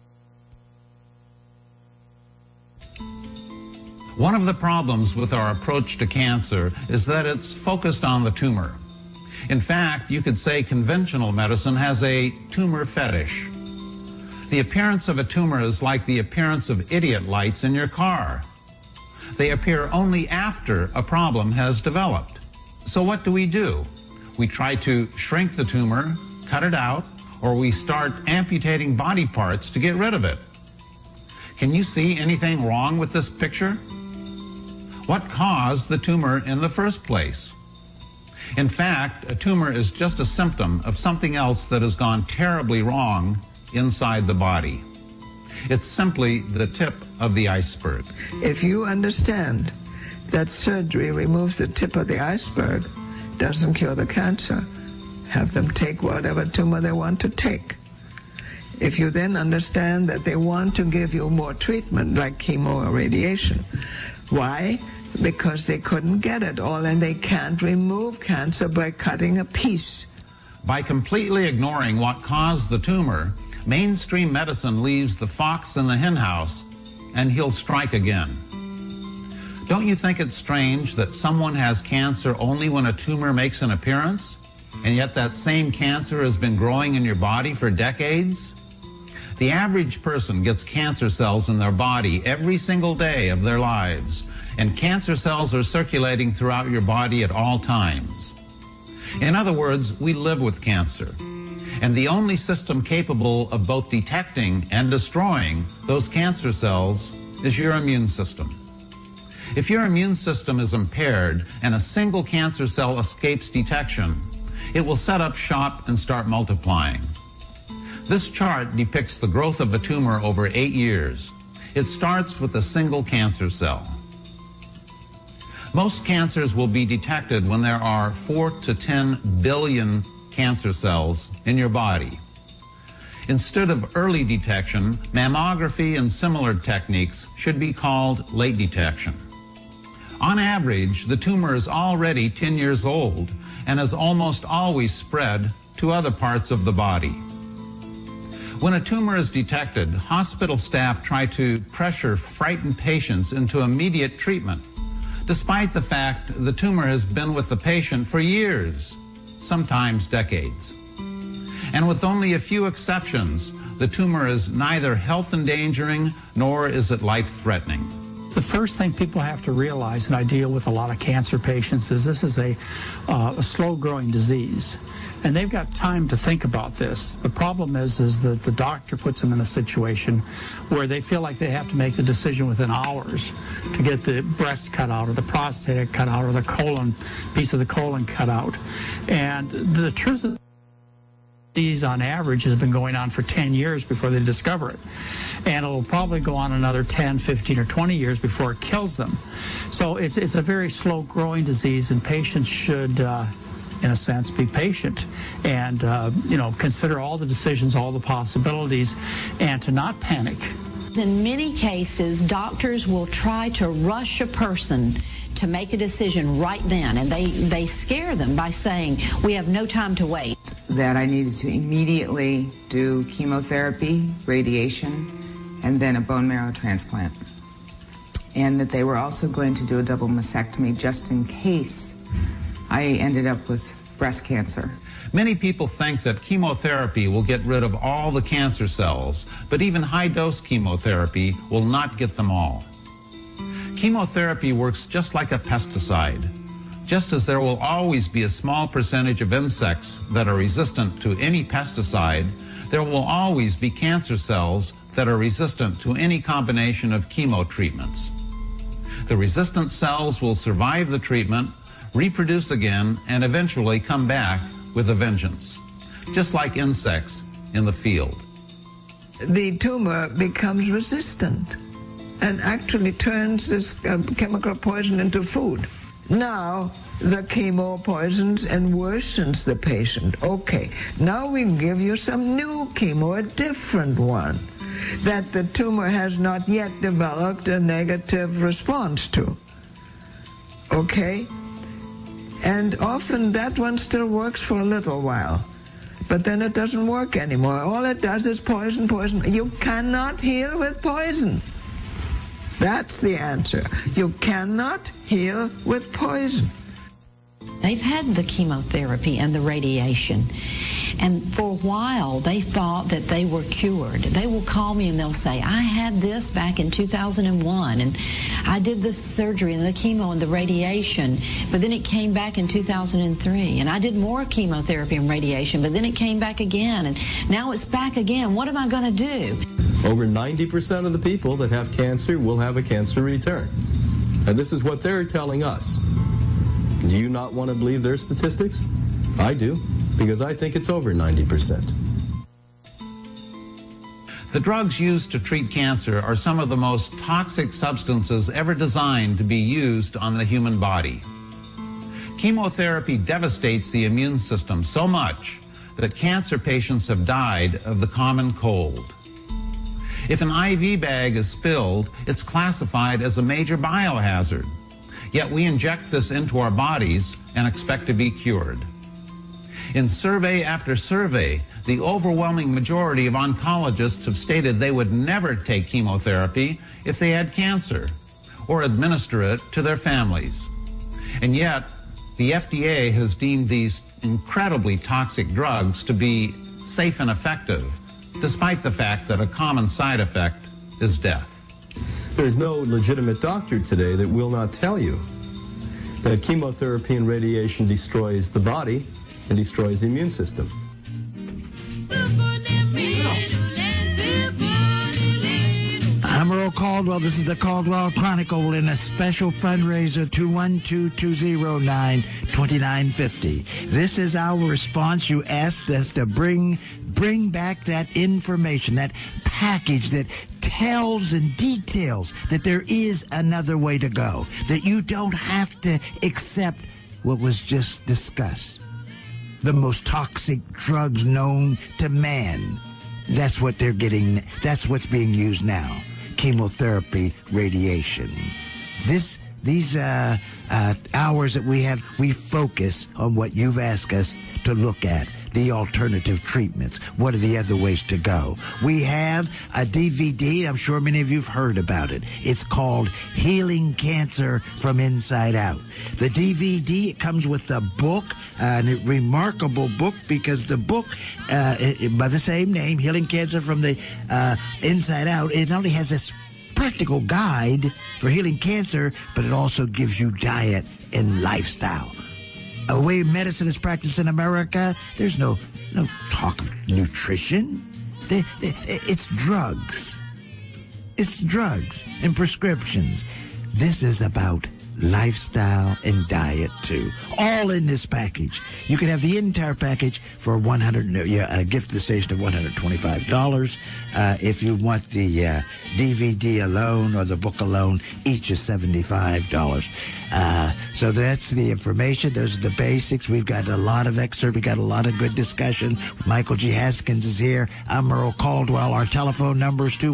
One of the problems with our approach to cancer is that it's focused on the tumor. In fact, you could say conventional medicine has a tumor fetish. The appearance of a tumor is like the appearance of idiot lights in your car. They appear only after a problem has developed. So what do? We try to shrink the tumor, cut it out, or we start amputating body parts to get rid of it. Can you see anything wrong with this picture? What caused the tumor in the first place? In fact, a tumor is just a symptom of something else that has gone terribly wrong inside the body. It's simply the tip of the iceberg. If you understand that surgery removes the tip of the iceberg, doesn't cure the cancer, have them take whatever tumor they want to take. If you then understand that they want to give you more treatment, like chemo or radiation, why? Because they couldn't get it all, and they can't remove cancer by cutting a piece. By completely ignoring what caused the tumor, mainstream medicine leaves the fox in the henhouse, and he'll strike again. Don't you think it's strange that someone has cancer only when a tumor makes an appearance, and yet that same cancer has been growing in your body for decades? The average person gets cancer cells in their body every single day of their lives, and cancer cells are circulating throughout your body at all times. In other words, we live with cancer, and the only system capable of both detecting and destroying those cancer cells is your immune system. If your immune system is impaired and a single cancer cell escapes detection, it will set up shop and start multiplying. This chart depicts the growth of a tumor over 8 years. It starts with a single cancer cell. Most cancers will be detected when there are 4 to 10 billion cancer cells in your body. Instead of early detection, mammography and similar techniques should be called late detection. On average, the tumor is already 10 years old and has almost always spread to other parts of the body. When a tumor is detected, hospital staff try to pressure frightened patients into immediate treatment, despite the fact the tumor has been with the patient for years, sometimes decades. And with only a few exceptions, the tumor is neither health endangering nor is it life-threatening. The first thing people have to realize, and I deal with a lot of cancer patients, is this is a slow-growing disease. And they've got time to think about this. The problem is that the doctor puts them in a situation where they feel like they have to make the decision within hours to get the breast cut out or the prostate cut out or the colon, piece of the colon cut out. And the truth is, these on average has been going on for 10 years before they discover it. And it'll probably go on another 10, 15, or 20 years before it kills them. So it's a very slow-growing disease, and patients should, in a sense, be patient and, consider all the decisions, all the possibilities, and to not panic. In many cases, doctors will try to rush a person to make a decision right then, and they scare them by saying, we have no time to wait. That I needed to immediately do chemotherapy, radiation, and then a bone marrow transplant. And that they were also going to do a double mastectomy just in case I ended up with breast cancer. Many people think that chemotherapy will get rid of all the cancer cells, but even high-dose chemotherapy will not get them all. Chemotherapy works just like a pesticide. Just as there will always be a small percentage of insects that are resistant to any pesticide, there will always be cancer cells that are resistant to any combination of chemo treatments. The resistant cells will survive the treatment, reproduce again, and eventually come back with a vengeance, just like insects in the field. The tumor becomes resistant and actually turns this chemical poison into food. Now, the chemo poisons and worsens the patient. Okay, now we give you some new chemo, a different one, that the tumor has not yet developed a negative response to. Okay? And often that one still works for a little while, but then it doesn't work anymore. All it does is poison, poison. You cannot heal with poison. That's the answer. You cannot heal with poison. They've had the chemotherapy and the radiation, and for a while they thought that they were cured. They will call me and they'll say, I had this back in 2001, and I did this surgery and the chemo and the radiation, but then it came back in 2003, and I did more chemotherapy and radiation, but then it came back again, and now it's back again. What am I going to do? Over 90% of the people that have cancer will have a cancer return. And this is what they're telling us. Do you not want to believe their statistics? I do, because I think it's over 90%. The drugs used to treat cancer are some of the most toxic substances ever designed to be used on the human body. Chemotherapy devastates the immune system so much that cancer patients have died of the common cold. If an IV bag is spilled, it's classified as a major biohazard. Yet we inject this into our bodies and expect to be cured. In survey after survey, the overwhelming majority of oncologists have stated they would never take chemotherapy if they had cancer or administer it to their families. And yet, the FDA has deemed these incredibly toxic drugs to be safe and effective, despite the fact that a common side effect is death. There's no legitimate doctor today that will not tell you that chemotherapy and radiation destroys the body and destroys the immune system. I'm Earl Caldwell. This is the Caldwell Chronicle in a special fundraiser, 212-209-2950. This is our response. You asked us to bring back that information, that package that tells and details that there is another way to go, that you don't have to accept what was just discussed. The most toxic drugs known to man. That's what they're getting. That's what's being used now. Chemotherapy, radiation. These hours that we have, we focus on what you've asked us to look at. The alternative treatments. What are the other ways to go? We have a DVD. I'm sure many of you have heard about it. It's called Healing Cancer from Inside Out. The DVD, it comes with a book, a remarkable book, because the book, by the same name, Healing Cancer from the Inside Out, it not only has this practical guide for healing cancer, but it also gives you diet and lifestyle. A way medicine is practiced in America, there's no talk of nutrition. It's drugs. It's drugs and prescriptions. This is about lifestyle and diet too, all in this package. You can have the entire package for a gift to the station of $125. If you want the DVD alone or the book alone, each is $75. So that's the information. Those are the basics. We've got a lot of excerpt. We got a lot of good discussion. Michael G. Haskins is here. I'm Earl Caldwell. Our telephone number is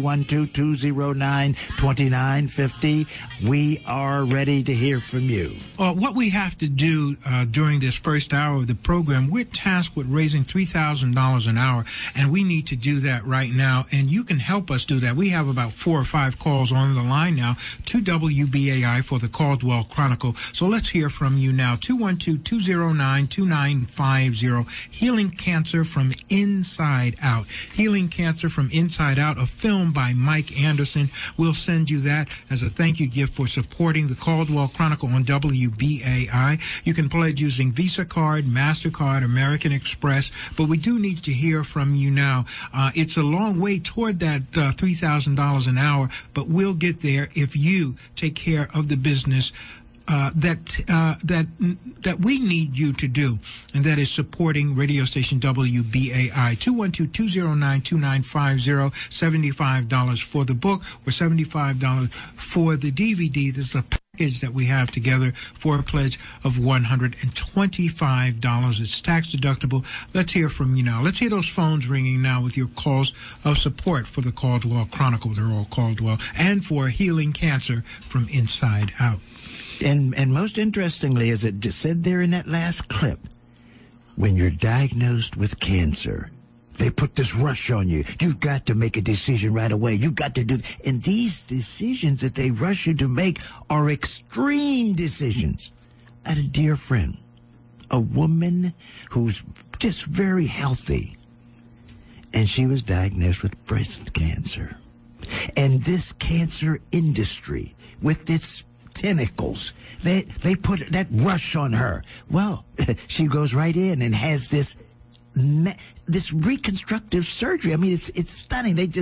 212-209-2950. We are ready to hear from you. What we have to do during this first hour of the program, we're tasked with raising $3,000 an hour, and we need to do that right now, and you can help us do that. We have about 4 or 5 calls on the line now to WBAI for the Caldwell Chronicle. So let's hear from you now. 212-209-2950. Healing Cancer from Inside Out. Healing Cancer from Inside Out, a film by Mike Anderson. We'll send you that as a thank you gift for supporting the Caldwell Chronicle on WBAI. You can pledge using Visa card, MasterCard, American Express, but we do need to hear from you now. It's a long way toward that $3,000 an hour, but we'll get there if you take care of the business that we need you to do, and that is supporting radio station WBAI. 212-209-2950, $75 for the book or $75 for the DVD. This is a package that we have together for a pledge of $125. It's tax deductible. Let's hear from you now. Let's hear those phones ringing now with your calls of support for the Caldwell Chronicle, they're all Caldwell, and for Healing Cancer from Inside Out. And most interestingly, as it just said there in that last clip, when you're diagnosed with cancer, they put this rush on you. You've got to make a decision right away. You've got to do – and these decisions that they rush you to make are extreme decisions. I had a dear friend, a woman who's just very healthy, and she was diagnosed with breast cancer. And this cancer industry, with its tentacles, they put that rush on her. Well, she goes right in and has this reconstructive surgery. I mean, it's stunning. They just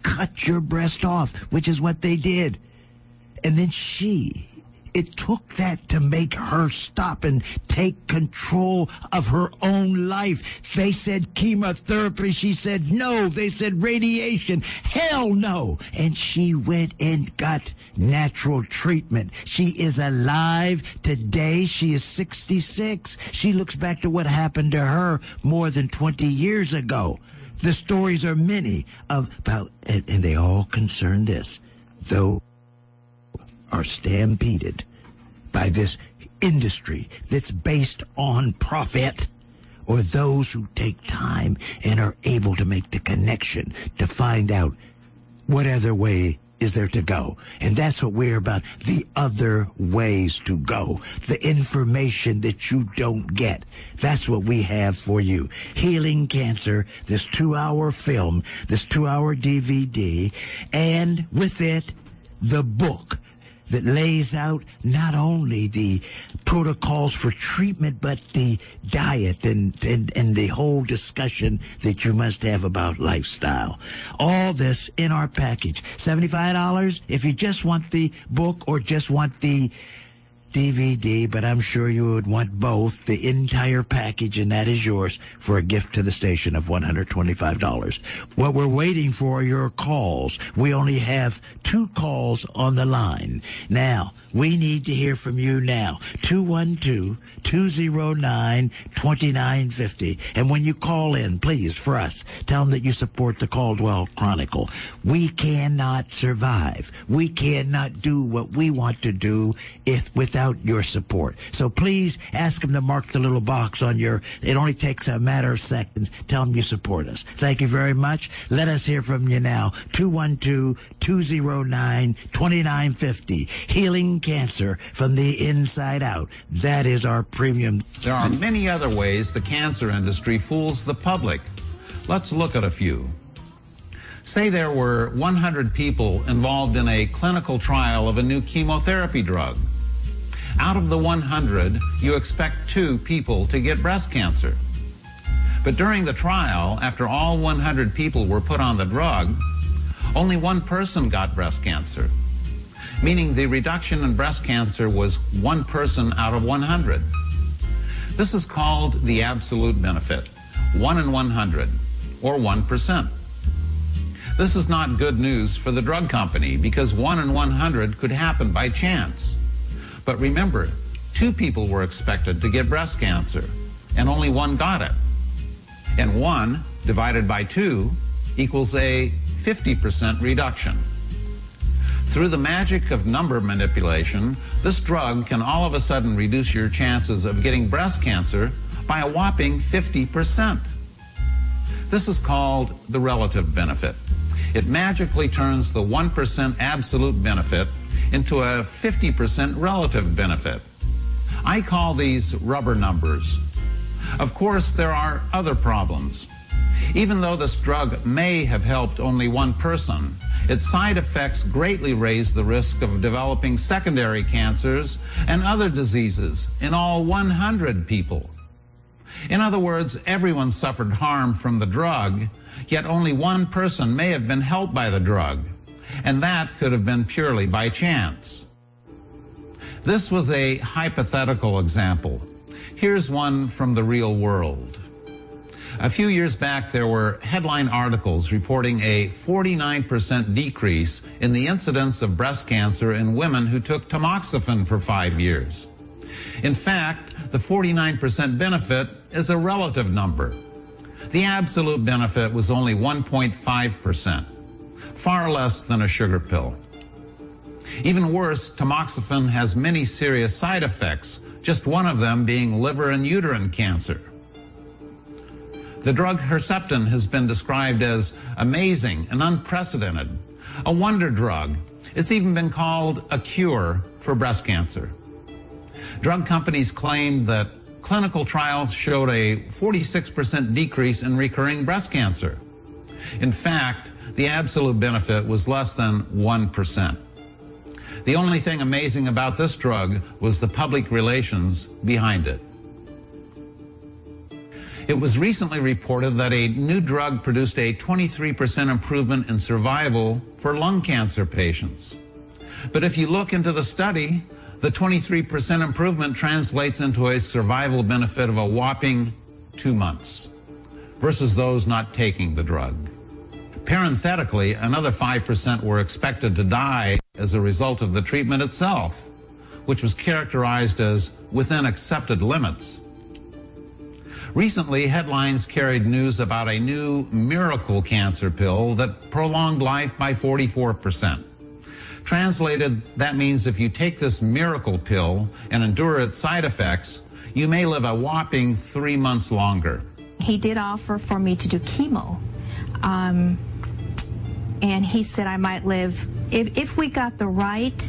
cut your breast off, which is what they did. And then it took that to make her stop and take control of her own life. They said chemotherapy. She said no. They said radiation. Hell no. And she went and got natural treatment. She is alive today. She is 66. She looks back to what happened to her more than 20 years ago. The stories are many about, and they all concern this, though, are stampeded by this industry that's based on profit, or those who take time and are able to make the connection to find out what other way is there to go. And that's what we're about, the other ways to go, the information that you don't get. That's what we have for you. Healing Cancer, this 2-hour film, this 2-hour DVD, and with it, the book that lays out not only the protocols for treatment, but the diet and the whole discussion that you must have about lifestyle. All this in our package. $75 if you just want the book or just want the DVD, but I'm sure you would want both, the entire package, and that is yours for a gift to the station of $125. What we're waiting for are your calls. We only have 2 calls on the line. Now, we need to hear from you now. 212-209-2950. And when you call in, please, for us, tell them that you support the Caldwell Chronicle. We cannot survive. We cannot do what we want to do without your support. So please ask them to mark the little box on it only takes a matter of seconds. Tell them you support us. Thank you very much. Let us hear from you now. 212-209-2950. Healing Cancer from the inside out. That is our premium. There are many other ways the cancer industry fools the public. Let's look at a few. Say there were 100 people involved in a clinical trial of a new chemotherapy drug. Out of the 100, you expect 2 people to get breast cancer. But during the trial, after all 100 people were put on the drug, only 1 person got breast cancer, meaning the reduction in breast cancer was 1 person out of 100. This is called the absolute benefit, 1 in 100, or 1%. This is not good news for the drug company because 1 in 100 could happen by chance. But remember, 2 people were expected to get breast cancer, and only 1 got it. And 1 divided by 2 equals a 50% reduction. Through the magic of number manipulation, this drug can all of a sudden reduce your chances of getting breast cancer by a whopping 50%. This is called the relative benefit. It magically turns the 1% absolute benefit into a 50% relative benefit. I call these rubber numbers. Of course, there are other problems. Even though this drug may have helped only 1 person, its side effects greatly raise the risk of developing secondary cancers and other diseases in all 100 people. In other words, everyone suffered harm from the drug, yet only 1 person may have been helped by the drug, and that could have been purely by chance. This was a hypothetical example. Here's one from the real world. A few years back, there were headline articles reporting a 49% decrease in the incidence of breast cancer in women who took tamoxifen for 5 years. In fact, the 49% benefit is a relative number. The absolute benefit was only 1.5%, far less than a sugar pill. Even worse, tamoxifen has many serious side effects, just one of them being liver and uterine cancer. The drug Herceptin has been described as amazing and unprecedented, a wonder drug. It's even been called a cure for breast cancer. Drug companies claimed that clinical trials showed a 46% decrease in recurring breast cancer. In fact, the absolute benefit was less than 1%. The only thing amazing about this drug was the public relations behind it. It was recently reported that a new drug produced a 23% improvement in survival for lung cancer patients. But if you look into the study, the 23% improvement translates into a survival benefit of a whopping 2 months versus those not taking the drug. Parenthetically, another 5% were expected to die as a result of the treatment itself, which was characterized as within accepted limits. Recently, headlines carried news about a new miracle cancer pill that prolonged life by 44%. Translated, that means if you take this miracle pill and endure its side effects, you may live a whopping 3 months longer. He did offer for me to do chemo. And he said I might live, if we got the right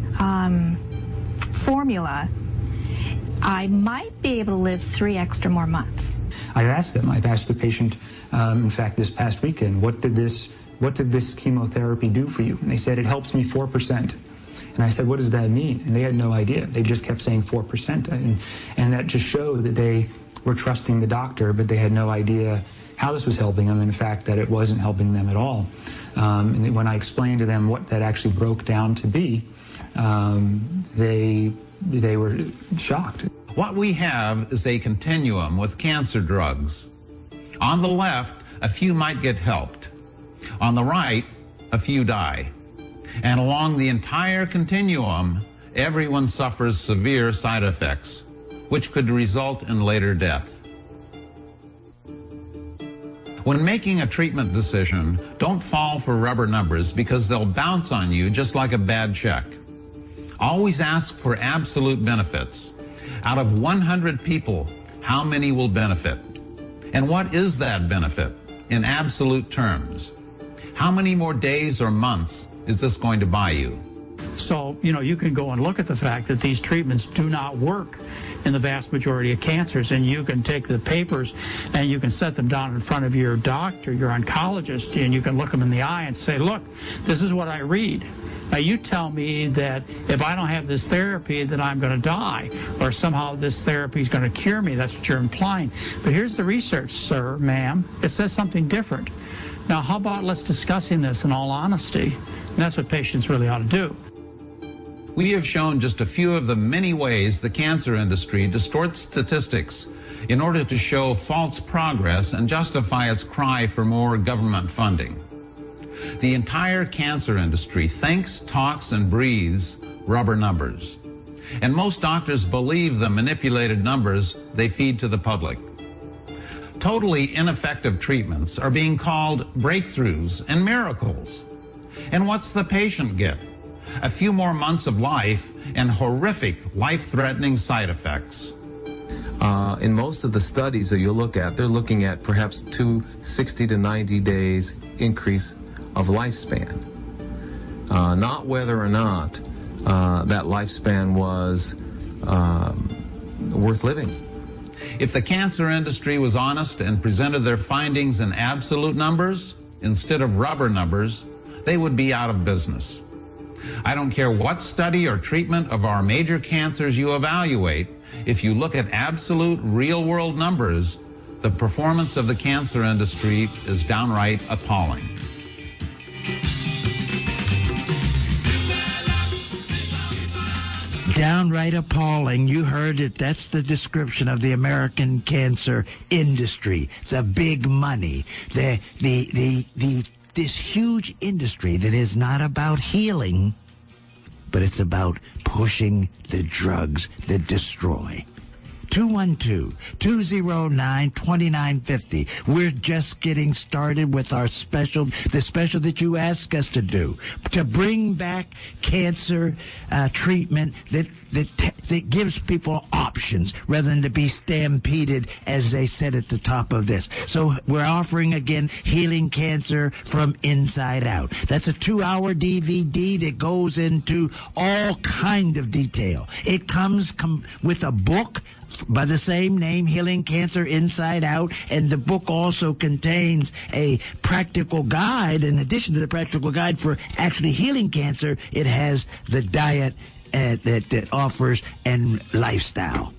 formula, I might be able to live 3 extra more months. I've asked the patient, in fact, this past weekend, what did this chemotherapy do for you? And they said, it helps me 4%. And I said, what does that mean? And they had no idea. They just kept saying 4%. And that just showed that they were trusting the doctor, but they had no idea how this was helping them. In fact, that it wasn't helping them at all. And when I explained to them what that actually broke down to be, they were shocked. What we have is a continuum with cancer drugs. On the left, a few might get helped. On the right, a few die. And along the entire continuum, everyone suffers severe side effects, which could result in later death. When making a treatment decision, don't fall for rubber numbers because they'll bounce on you just like a bad check. Always ask for absolute benefits. Out of 100 people, how many will benefit? And what is that benefit in absolute terms? How many more days or months is this going to buy you? So, you can go and look at the fact that these treatments do not work in the vast majority of cancers, and you can take the papers and you can set them down in front of your doctor, your oncologist, and you can look them in the eye and say, look, this is what I read. Now, you tell me that if I don't have this therapy, that I'm going to die, or somehow this therapy is going to cure me. That's what you're implying. But here's the research, sir, ma'am. It says something different. Now, how about let's discussing this in all honesty? And that's what patients really ought to do. We have shown just a few of the many ways the cancer industry distorts statistics in order to show false progress and justify its cry for more government funding. The entire cancer industry thinks, talks, and breathes rubber numbers. And most doctors believe the manipulated numbers they feed to the public. Totally ineffective treatments are being called breakthroughs and miracles. And what's the patient get? A few more months of life and horrific, life-threatening side effects. In most of the studies that you look at, they're looking at perhaps 60 to 90 days increase of lifespan. Not whether or not that lifespan was worth living. If the cancer industry was honest and presented their findings in absolute numbers instead of rubber numbers, they would be out of business. I don't care what study or treatment of our major cancers you evaluate, if you look at absolute real-world numbers, the performance of the cancer industry is downright appalling. Downright appalling. You heard it. That's the description of the American cancer industry. The big money. This huge industry that is not about healing, but it's about pushing the drugs that destroy. 212-209-2950. We're just getting started with our the special that you asked us to do, to bring back cancer treatment that gives people options rather than to be stampeded, as they said at the top of this. So we're offering again Healing Cancer from Inside Out. That's a 2-hour DVD that goes into all kind of detail. It comes with a book by the same name, Healing Cancer Inside Out, and the book also contains a practical guide. In addition to the practical guide for actually healing cancer, it has the diet that offers and lifestyle.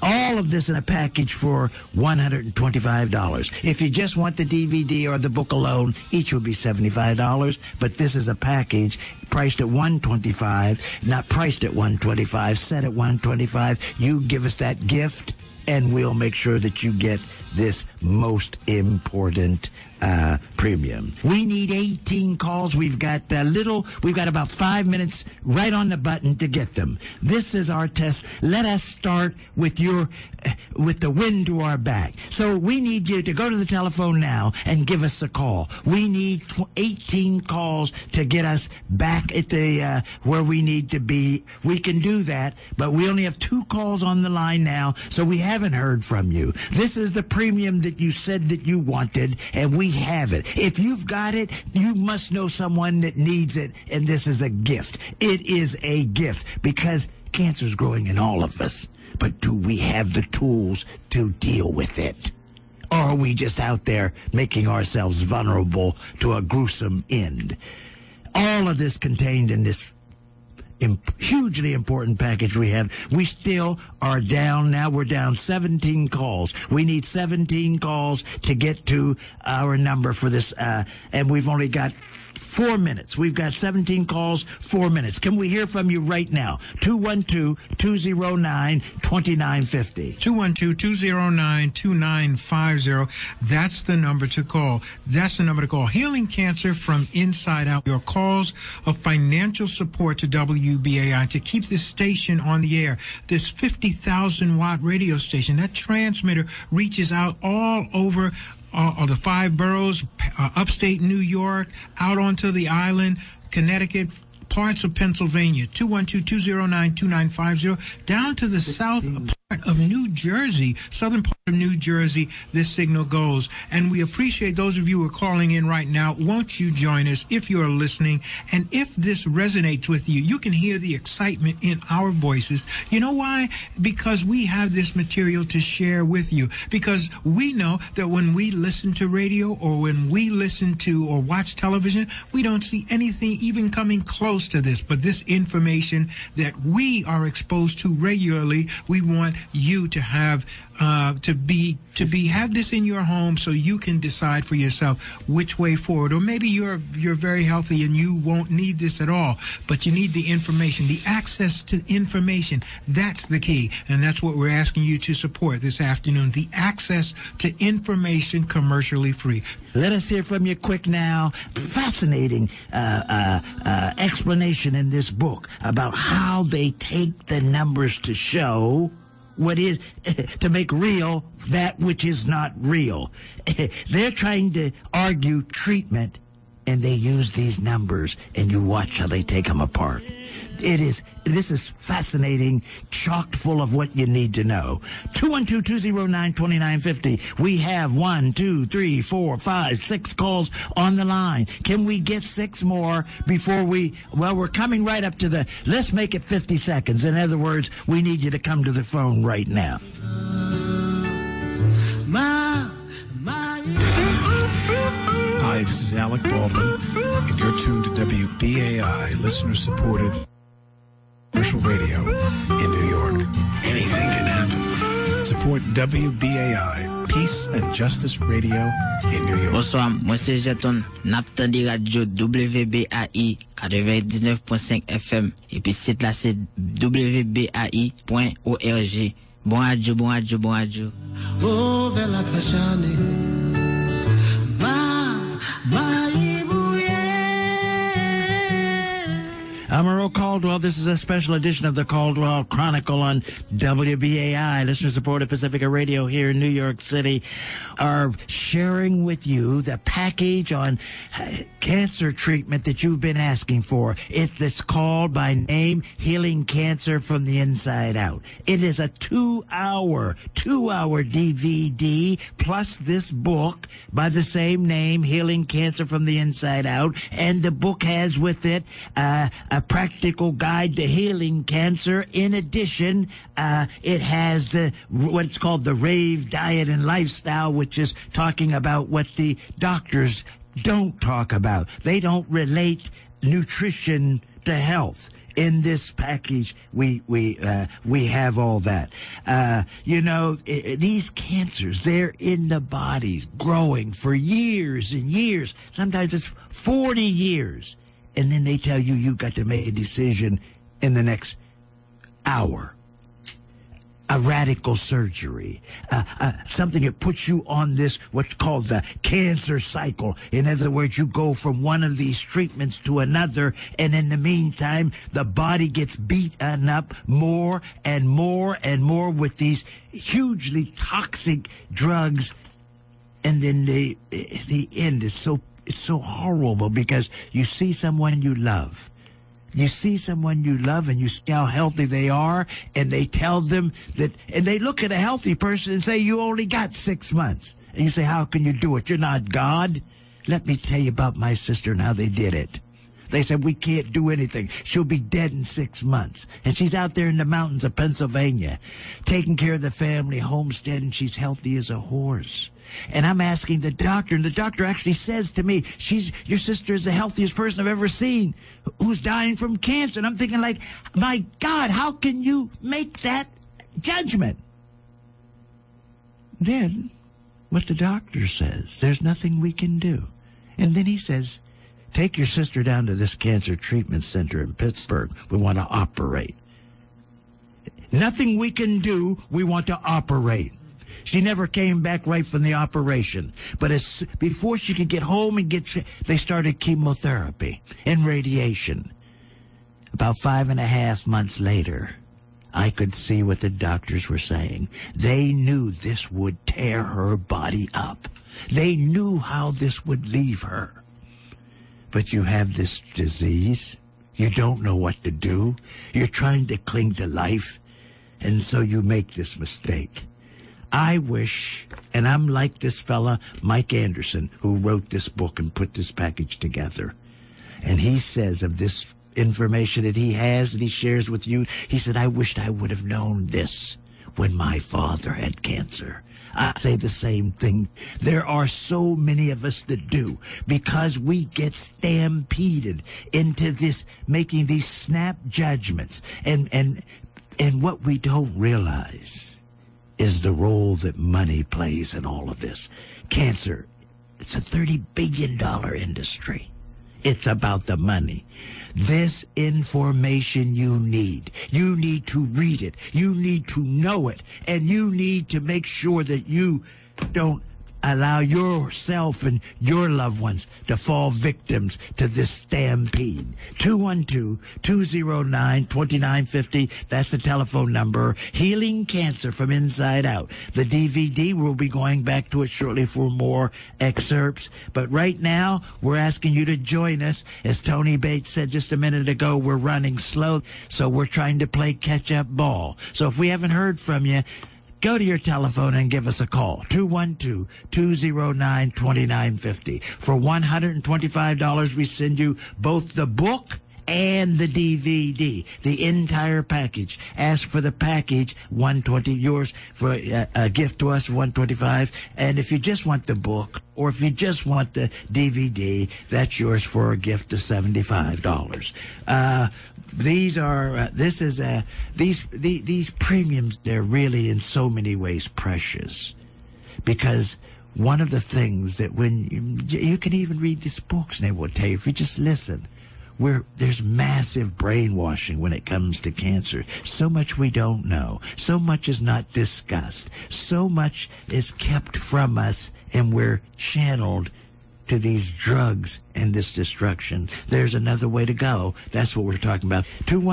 All of this in a package for $125. If you just want the DVD or the book alone, each would be $75. But this is a package priced at $125, not priced at $125, set at $125. You give us that gift, and we'll make sure that you get this most important premium. We need 18 calls. We've got about 5 minutes right on the button to get them. This is our test. Let us start with the wind to our back. So we need you to go to the telephone now and give us a call. We need 18 calls to get us back at the where we need to be. We can do that, but we only have 2 calls on the line now, so we haven't heard from you. This is the premium that you said that you wanted, and we have it. If you've got it, you must know someone that needs it, and this is a gift. It is a gift because cancer is growing in all of us. But do we have the tools to deal with it? Or are we just out there making ourselves vulnerable to a gruesome end? All of this contained in this hugely important package we have. We still are down now. We're down 17 calls. We need 17 calls to get to our number for this, and we've only got 4 minutes. We've got 17 calls, 4 minutes. Can we hear from you right now? 212-209-2950. 212-209-2950. That's the number to call. That's the number to call. Healing Cancer from Inside Out. Your calls of financial support to WBAI to keep this station on the air. This 50,000-watt radio station, that transmitter reaches out all over the 5 boroughs, upstate New York, out onto the island, Connecticut, parts of Pennsylvania, 212-209-2950, down to the south part of New Jersey, southern part of New Jersey, this signal goes. And we appreciate those of you who are calling in right now. Won't you join us if you're listening? And if this resonates with you, you can hear the excitement in our voices. You know why? Because we have this material to share with you. Because we know that when we listen to radio or when we listen to or watch television, we don't see anything even coming close to this. But this information that we are exposed to regularly, we want you to have have this in your home so you can decide for yourself which way forward. Or maybe you're very healthy and you won't need this at all, but you need the information, the access to information. That's the key, and that's what we're asking you to support this afternoon, the access to information commercially free. Let us hear from you quick now. Fascinating explanation in this book about how they take the numbers to show what is, to make real that which is not real. They're trying to argue treatment, and they use these numbers, and you watch how they take them apart. This is fascinating, chocked full of what you need to know. 212-209-2950. We have 6 calls on the line. Can we get 6 more before we're coming right up to let's make it 50 seconds. In other words, we need you to come to the phone right now. Hi, this is Alec Baldwin, and you're tuned to WBAI, listener-supported commercial radio in New York. Anything can happen. Support WBAI, Peace and Justice Radio in New York. Bonsoir, moi c'est Jeton, naptan di radio WBAI 99.5 FM, et puis site là c'est wbai.org. Bon radio, bon radio, bon radio. Oh, vela kashane. I'm Earl Caldwell. This is a special edition of the Caldwell Chronicle on WBAI, listener-supported Pacifica Radio here in New York City, are sharing with you the package on cancer treatment that you've been asking for. It's called by name Healing Cancer from the Inside Out. It is a 2-hour DVD plus this book by the same name, Healing Cancer from the Inside Out, and the book has with it a practical guide to healing cancer. In addition, it has what's called the RAVE diet and lifestyle, which is talking about what the doctors don't talk about. They don't relate nutrition to health. In this package, we have all that. These cancers, they're in the bodies, growing for years and years. Sometimes it's 40 years. And then they tell you got to make a decision in the next hour. A radical surgery, something that puts you on this, what's called the cancer cycle. In other words, you go from one of these treatments to another, and in the meantime, the body gets beaten up more and more and more with these hugely toxic drugs. And then the end is so horrible, because you see someone you love. You see someone you love and you see how healthy they are, and they tell them that, and they look at a healthy person and say, you only got 6 months. And you say, how can you do it? You're not God. Let me tell you about my sister and how they did it. They said, we can't do anything. She'll be dead in 6 months. And she's out there in the mountains of Pennsylvania, taking care of the family homestead, and she's healthy as a horse. And I'm asking the doctor, and the doctor actually says to me, your sister is the healthiest person I've ever seen who's dying from cancer. And I'm thinking, like, my God, how can you make that judgment? Then, what the doctor says, there's nothing we can do. And then he says, take your sister down to this cancer treatment center in Pittsburgh. We want to operate. Nothing we can do, we want to operate. She never came back right from the operation. But before she could get home and they started chemotherapy and radiation. About 5.5 months later, I could see what the doctors were saying. They knew this would tear her body up. They knew how this would leave her. But you have this disease. You don't know what to do. You're trying to cling to life. And so you make this mistake. I wish, and I'm like this fella, Mike Anderson, who wrote this book and put this package together. And he says of this information that he has and he shares with you, he said, I wished I would have known this when my father had cancer. I say the same thing. There are so many of us that do, because we get stampeded into this, making these snap judgments. And what we don't realize is the role that money plays in all of this. Cancer, it's a $30 billion industry. It's about the money. This information you need to read it. You need to know it. And you need to make sure that you don't allow yourself and your loved ones to fall victims to this stampede. 212-209-2950. That's the telephone number. Healing Cancer from Inside Out. The DVD, we'll be going back to it shortly for more excerpts. But right now, we're asking you to join us. As Tony Bates said just a minute ago, we're running slow, so we're trying to play catch-up ball. So if we haven't heard from you, go to your telephone and give us a call. 212-209-2950. For $125, we send you both the book and the DVD, the entire package. Ask for the package, $120, yours for a gift to us, $125. And if you just want the book, or if you just want the DVD, that's yours for a gift of $75. These premiums, they're really in so many ways precious, because one of the things that when you can even read these books and they will tell you, if you just listen, there's massive brainwashing when it comes to cancer. So much we don't know. So much is not discussed. So much is kept from us, and we're channeled to these drugs and this destruction. There's another way to go. That's what we're talking about.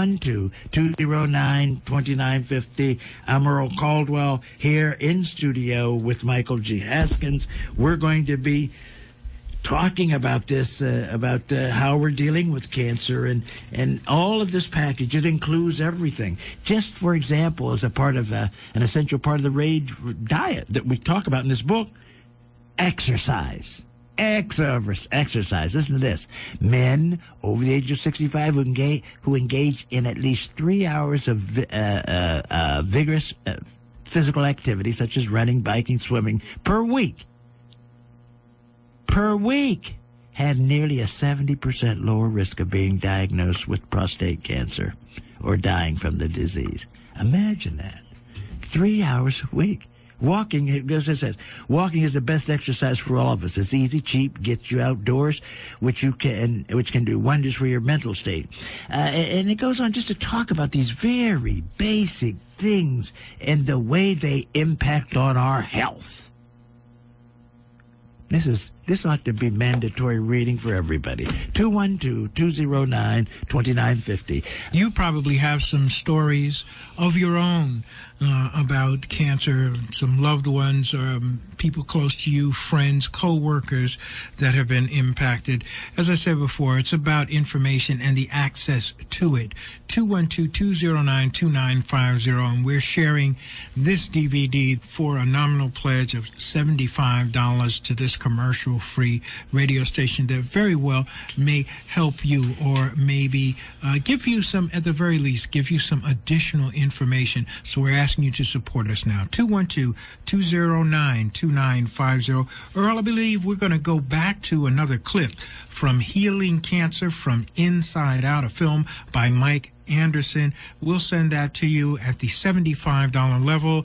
212-209-2950. I'm Earl Caldwell here in studio with Michael G. Haskins. We're going to be talking about this, about how we're dealing with cancer and all of this package. It includes everything. Just, for example, as a part of an essential part of the RAGE diet that we talk about in this book, exercise. Exercise. Listen to this. Men over the age of 65 who engage in at least 3 hours of vigorous physical activity, such as running, biking, swimming, per week, had nearly a 70% lower risk of being diagnosed with prostate cancer or dying from the disease. Imagine that. 3 hours a week. Walking, as I said, walking is the best exercise for all of us. It's easy, cheap, gets you outdoors, which can do wonders for your mental state. And it goes on just to talk about these very basic things and the way they impact on our health. This ought to be mandatory reading for everybody. 212-209-2950. You probably have some stories of your own about cancer, some loved ones or people close to you, friends, co-workers that have been impacted. As I said before, it's about information and the access to it. 212-209-2950, and we're sharing this DVD for a nominal pledge of $75 to this commercial-free radio station that very well may help you, or maybe give you some, at the very least, give you some additional information. So we're asking you to support us now. 212-209-2950. Earl, I believe we're going to go back to another clip from Healing Cancer from Inside Out, a film by Mike Anderson. We'll send that to you at the $75 level.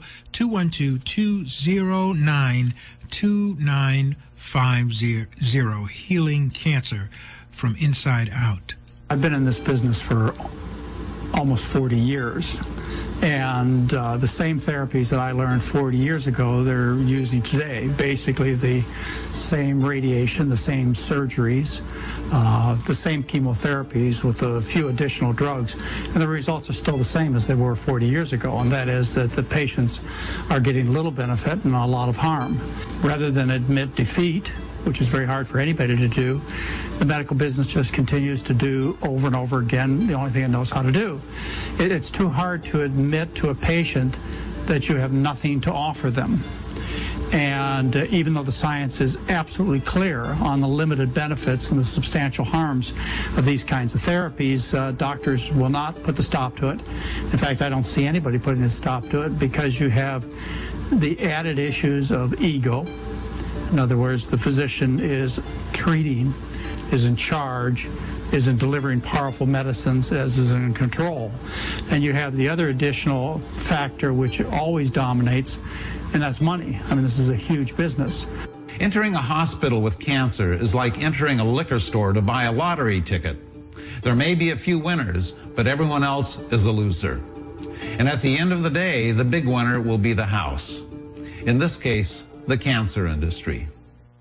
212-209-2950. Healing Cancer from Inside Out. I've been in this business for almost 40 years. And the same therapies that I learned 40 years ago, they're using today. Basically the same radiation, the same surgeries, the same chemotherapies with a few additional drugs. And the results are still the same as they were 40 years ago. And that is that the patients are getting little benefit and a lot of harm. Rather than admit defeat, which is very hard for anybody to do, the medical business just continues to do over and over again the only thing it knows how to do. It's too hard to admit to a patient that you have nothing to offer them. And even though the science is absolutely clear on the limited benefits and the substantial harms of these kinds of therapies, doctors will not put the stop to it. In fact, I don't see anybody putting a stop to it, because you have the added issues of ego. In other words, the physician is treating, is in charge, is in delivering powerful medicines, as is in control. And you have the other additional factor which always dominates, and that's money. I mean, this is a huge business. Entering a hospital with cancer is like entering a liquor store to buy a lottery ticket. There may be a few winners, but everyone else is a loser. And at the end of the day, the big winner will be the house. In this case, the cancer industry.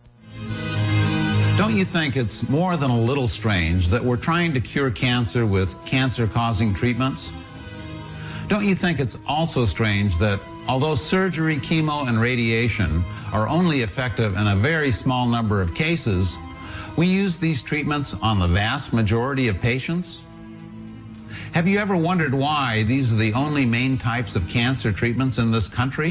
Don't you think it's more than a little strange that we're trying to cure cancer with cancer-causing treatments? Don't you think it's also strange that although surgery, chemo, and radiation are only effective in a very small number of cases, we use these treatments on the vast majority of patients? Have you ever wondered why these are the only main types of cancer treatments in this country?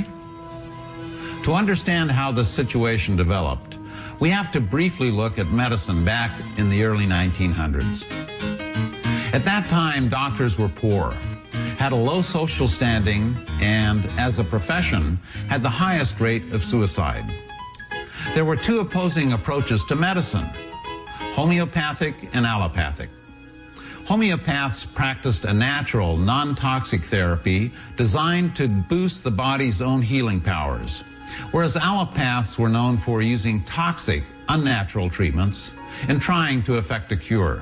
To understand how this situation developed, we have to briefly look at medicine back in the early 1900s. At that time, doctors were poor, had a low social standing, and as a profession, had the highest rate of suicide. There were two opposing approaches to medicine, homeopathic and allopathic. Homeopaths practiced a natural, non-toxic therapy designed to boost the body's own healing powers, whereas allopaths were known for using toxic, unnatural treatments and trying to effect a cure.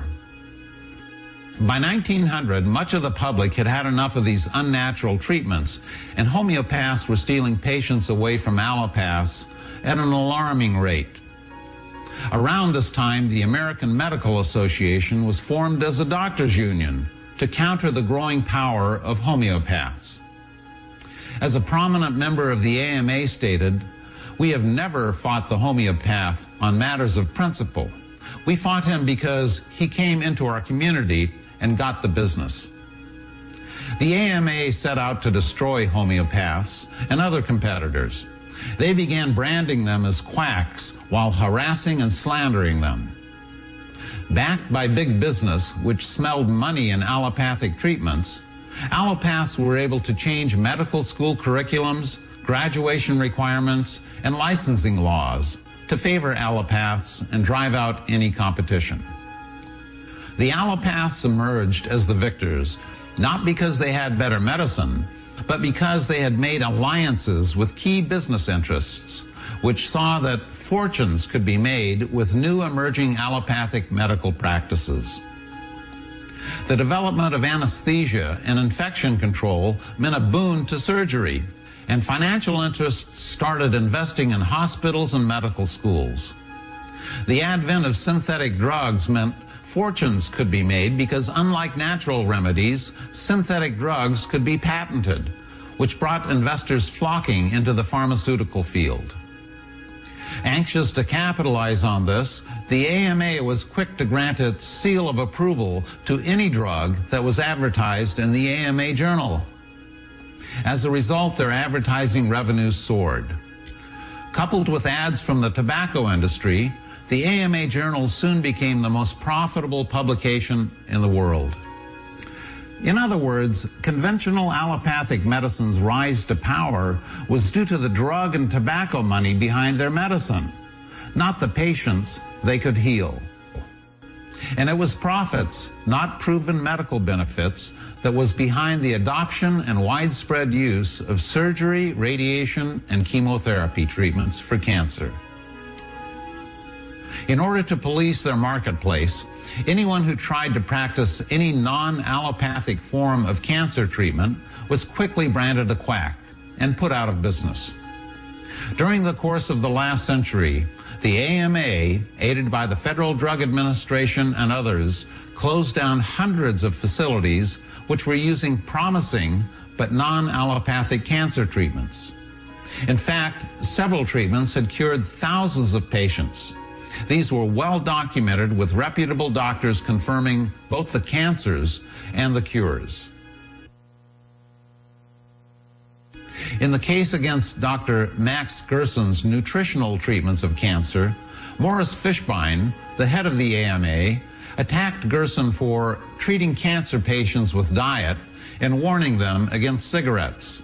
By 1900, much of the public had had enough of these unnatural treatments, and homeopaths were stealing patients away from allopaths at an alarming rate. Around this time, the American Medical Association was formed as a doctors' union to counter the growing power of homeopaths. As a prominent member of the AMA stated, we have never fought the homeopath on matters of principle. We fought him because he came into our community and got the business. The AMA set out to destroy homeopaths and other competitors. They began branding them as quacks while harassing and slandering them. Backed by big business, which smelled money in allopathic treatments, allopaths were able to change medical school curriculums, graduation requirements, and licensing laws to favor allopaths and drive out any competition. The allopaths emerged as the victors, not because they had better medicine, but because they had made alliances with key business interests, which saw that fortunes could be made with new emerging allopathic medical practices. The development of anesthesia and infection control meant a boon to surgery, and financial interests started investing in hospitals and medical schools. The advent of synthetic drugs meant fortunes could be made because, unlike natural remedies, synthetic drugs could be patented, which brought investors flocking into the pharmaceutical field. Anxious to capitalize on this, the AMA was quick to grant its seal of approval to any drug that was advertised in the AMA Journal. As a result, their advertising revenues soared. Coupled with ads from the tobacco industry, the AMA Journal soon became the most profitable publication in the world. In other words, conventional allopathic medicine's rise to power was due to the drug and tobacco money behind their medicine, not the patients they could heal. And it was profits, not proven medical benefits, that was behind the adoption and widespread use of surgery, radiation, and chemotherapy treatments for cancer. In order to police their marketplace, anyone who tried to practice any non-allopathic form of cancer treatment was quickly branded a quack and put out of business. During the course of the last century, the AMA, aided by the Federal Drug Administration and others, closed down hundreds of facilities which were using promising but non-allopathic cancer treatments. In fact, several treatments had cured thousands of patients. These were well documented, with reputable doctors confirming both the cancers and the cures. In the case against Dr. Max Gerson's nutritional treatments of cancer, Morris Fishbein, the head of the AMA, attacked Gerson for treating cancer patients with diet and warning them against cigarettes.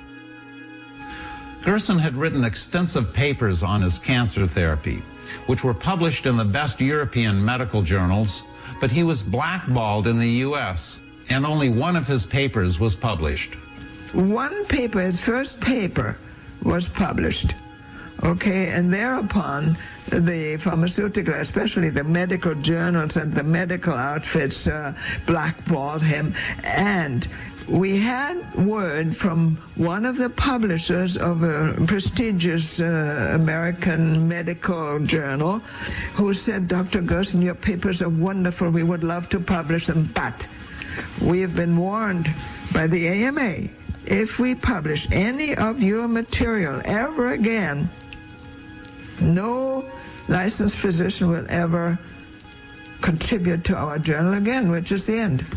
Gerson had written extensive papers on his cancer therapy, which were published in the best European medical journals, but he was blackballed in the U.S., and only one of his papers was published. One paper, his first paper, was published. Okay, and thereupon the pharmaceutical, especially the medical journals and the medical outfits, blackballed him. And we had word from one of the publishers of a prestigious American medical journal who said, Dr. Gerson, your papers are wonderful. We would love to publish them, but we have been warned by the AMA, if we publish any of your material ever again, no licensed physician will ever contribute to our journal again, which is the end.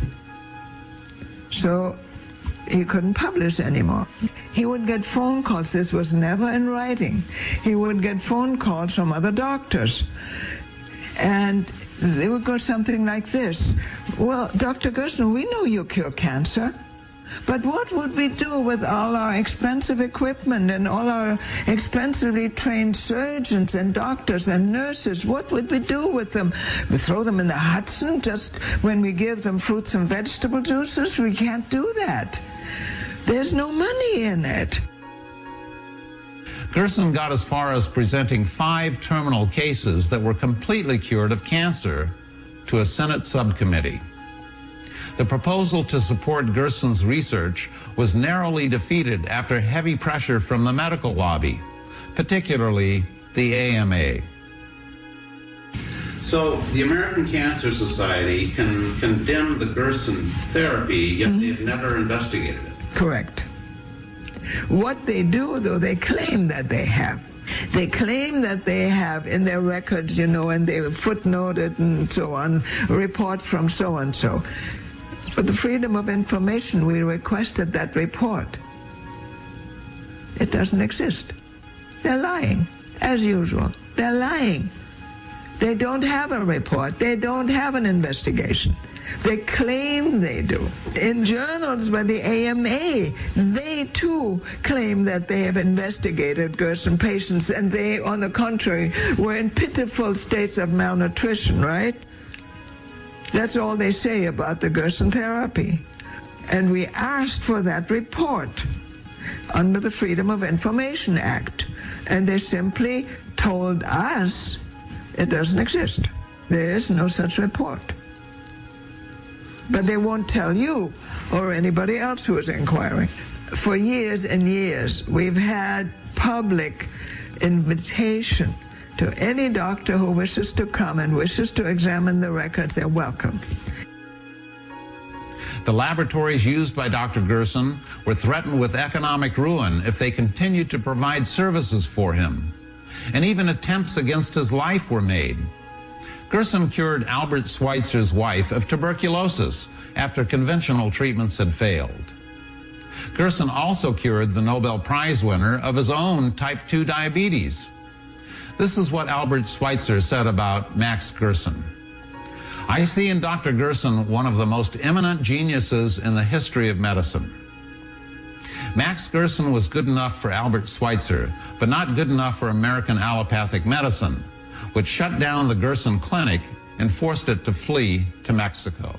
So he couldn't publish anymore. He would get phone calls. This was never in writing. He would get phone calls from other doctors. And they would go something like this. Well, Dr. Gerson, we know you cure cancer. But what would we do with all our expensive equipment and all our expensively trained surgeons and doctors and nurses? What would we do with them? We throw them in the Hudson just when we give them fruits and vegetable juices? We can't do that. There's no money in it. Gerson got as far as presenting 5 terminal cases that were completely cured of cancer to a Senate subcommittee. The proposal to support Gerson's research was narrowly defeated after heavy pressure from the medical lobby, particularly the AMA. So the American Cancer Society can condemn the Gerson therapy, yet they've never investigated it. Correct. What they do, though, they claim that they have. They claim that they have in their records, you know, and they footnoted and so on, report from so-and-so. For the freedom of information, we requested that report. It doesn't exist. They're lying, as usual. They're lying. They don't have a report. They don't have an investigation. They claim they do. In journals by the AMA, they too claim that they have investigated Gerson patients, and they, on the contrary, were in pitiful states of malnutrition, right? That's all they say about the Gerson therapy. And we asked for that report under the Freedom of Information Act, and they simply told us it doesn't exist. There is no such report. But they won't tell you or anybody else who is inquiring. For years and years, we've had public invitation to any doctor who wishes to come and wishes to examine the records. They're welcome. The laboratories used by Dr. Gerson were threatened with economic ruin if they continued to provide services for him. And even attempts against his life were made. Gerson cured Albert Schweitzer's wife of tuberculosis after conventional treatments had failed. Gerson also cured the Nobel Prize winner of his own type 2 diabetes. This is what Albert Schweitzer said about Max Gerson. I see in Dr. Gerson one of the most eminent geniuses in the history of medicine. Max Gerson was good enough for Albert Schweitzer, but not good enough for American allopathic medicine, which shut down the Gerson Clinic and forced it to flee to Mexico.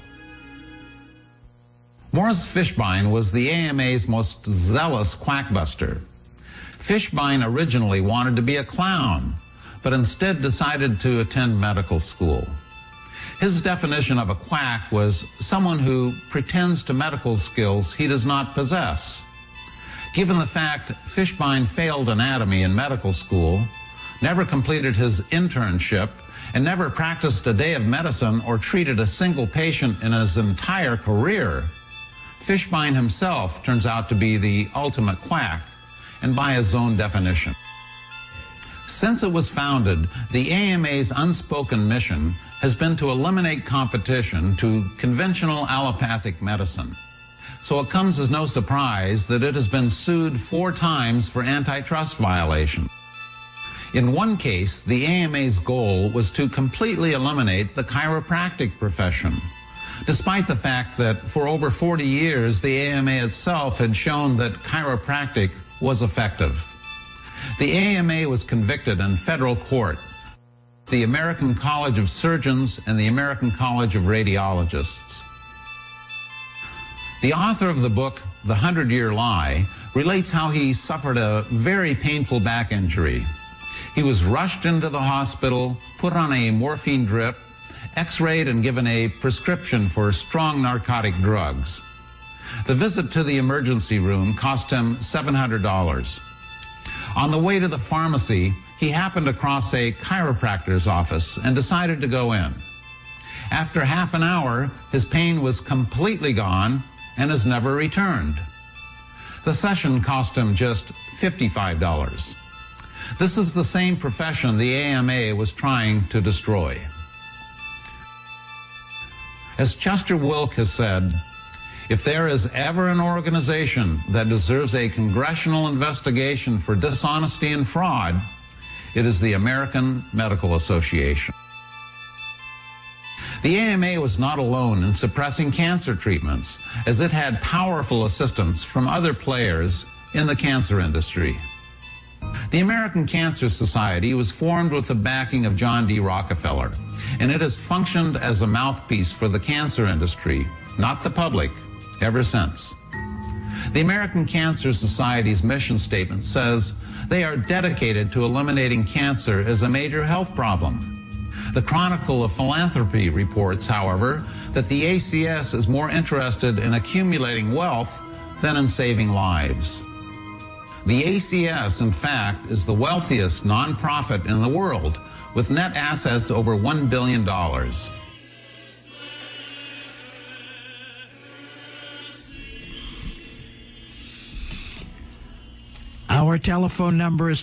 Morris Fishbein was the AMA's most zealous quackbuster. Fishbein originally wanted to be a clown, but instead decided to attend medical school. His definition of a quack was someone who pretends to medical skills he does not possess. Given the fact Fishbein failed anatomy in medical school, never completed his internship, and never practiced a day of medicine or treated a single patient in his entire career, Fishbein himself turns out to be the ultimate quack, and by his own definition. Since it was founded, the AMA's unspoken mission has been to eliminate competition to conventional allopathic medicine. So it comes as no surprise that it has been sued 4 times for antitrust violation. In one case, the AMA's goal was to completely eliminate the chiropractic profession, despite the fact that for over 40 years, the AMA itself had shown that chiropractic was effective. The AMA was convicted in federal court. The American College of Surgeons and the American College of Radiologists. The author of the book, The 100-Year Lie, relates how he suffered a very painful back injury. He was rushed into the hospital, put on a morphine drip, x-rayed and given a prescription for strong narcotic drugs. The visit to the emergency room cost him $700. On the way to the pharmacy, he happened across a chiropractor's office and decided to go in. After half an hour, his pain was completely gone and has never returned. The session cost him just $55. This is the same profession the AMA was trying to destroy. As Chester Wilk has said, if there is ever an organization that deserves a congressional investigation for dishonesty and fraud, it is the American Medical Association. The AMA was not alone in suppressing cancer treatments, as it had powerful assistance from other players in the cancer industry. The American Cancer Society was formed with the backing of John D. Rockefeller, and it has functioned as a mouthpiece for the cancer industry, not the public, ever since. The American Cancer Society's mission statement says they are dedicated to eliminating cancer as a major health problem. The Chronicle of Philanthropy reports, however, that the ACS is more interested in accumulating wealth than in saving lives. The ACS, in fact, is the wealthiest nonprofit in the world, with net assets over $1 billion. Our telephone number is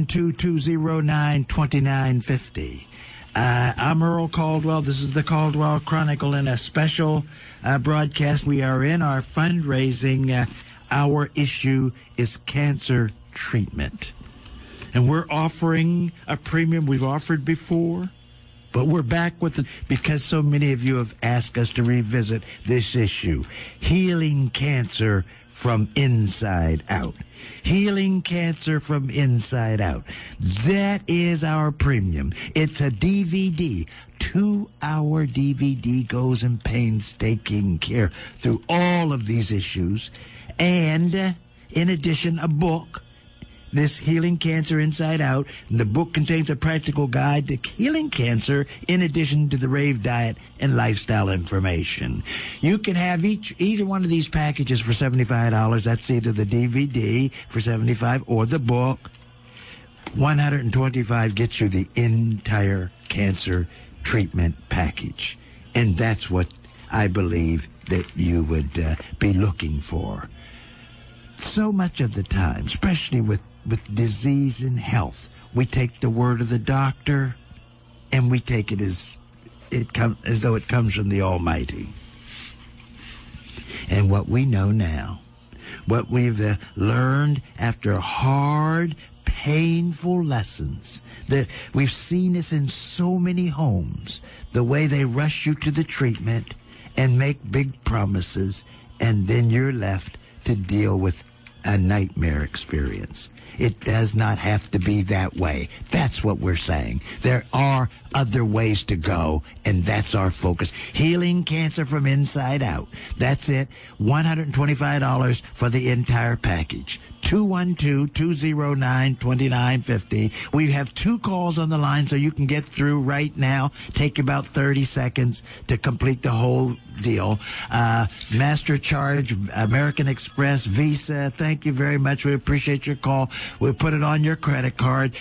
212-209-2950. I'm Earl Caldwell. This is the Caldwell Chronicle in a special broadcast. We are in our fundraising. Our issue is cancer treatment. And we're offering a premium we've offered before. But we're back with it because so many of you have asked us to revisit this issue. Healing cancer from inside out. Healing cancer from inside out. That is our premium. It's a DVD. 2-hour DVD goes in painstaking care through all of these issues. And in addition, a book. This Healing Cancer Inside Out. The book contains a practical guide to healing cancer in addition to the rave diet and lifestyle information. You can have either one of these packages for $75. That's either the DVD for $75 or the book. $125 gets you the entire cancer treatment package. And that's what I believe that you would be looking for. So much of the time, especially with disease and health, we take the word of the doctor and we take it as though it comes from the Almighty. And what we know now, what we've learned after hard, painful lessons, that we've seen this in so many homes, the way they rush you to the treatment and make big promises, and then you're left to deal with a nightmare experience. It does not have to be that way. That's what we're saying. There are other ways to go, and that's our focus. Healing cancer from inside out. That's it. $125 for the entire package. 212-209-2950. We have 2 calls on the line, so you can get through right now. Take about 30 seconds to complete the whole deal. MasterCharge, American Express, Visa, thank you very much. We appreciate your call. We'll put it on your credit card.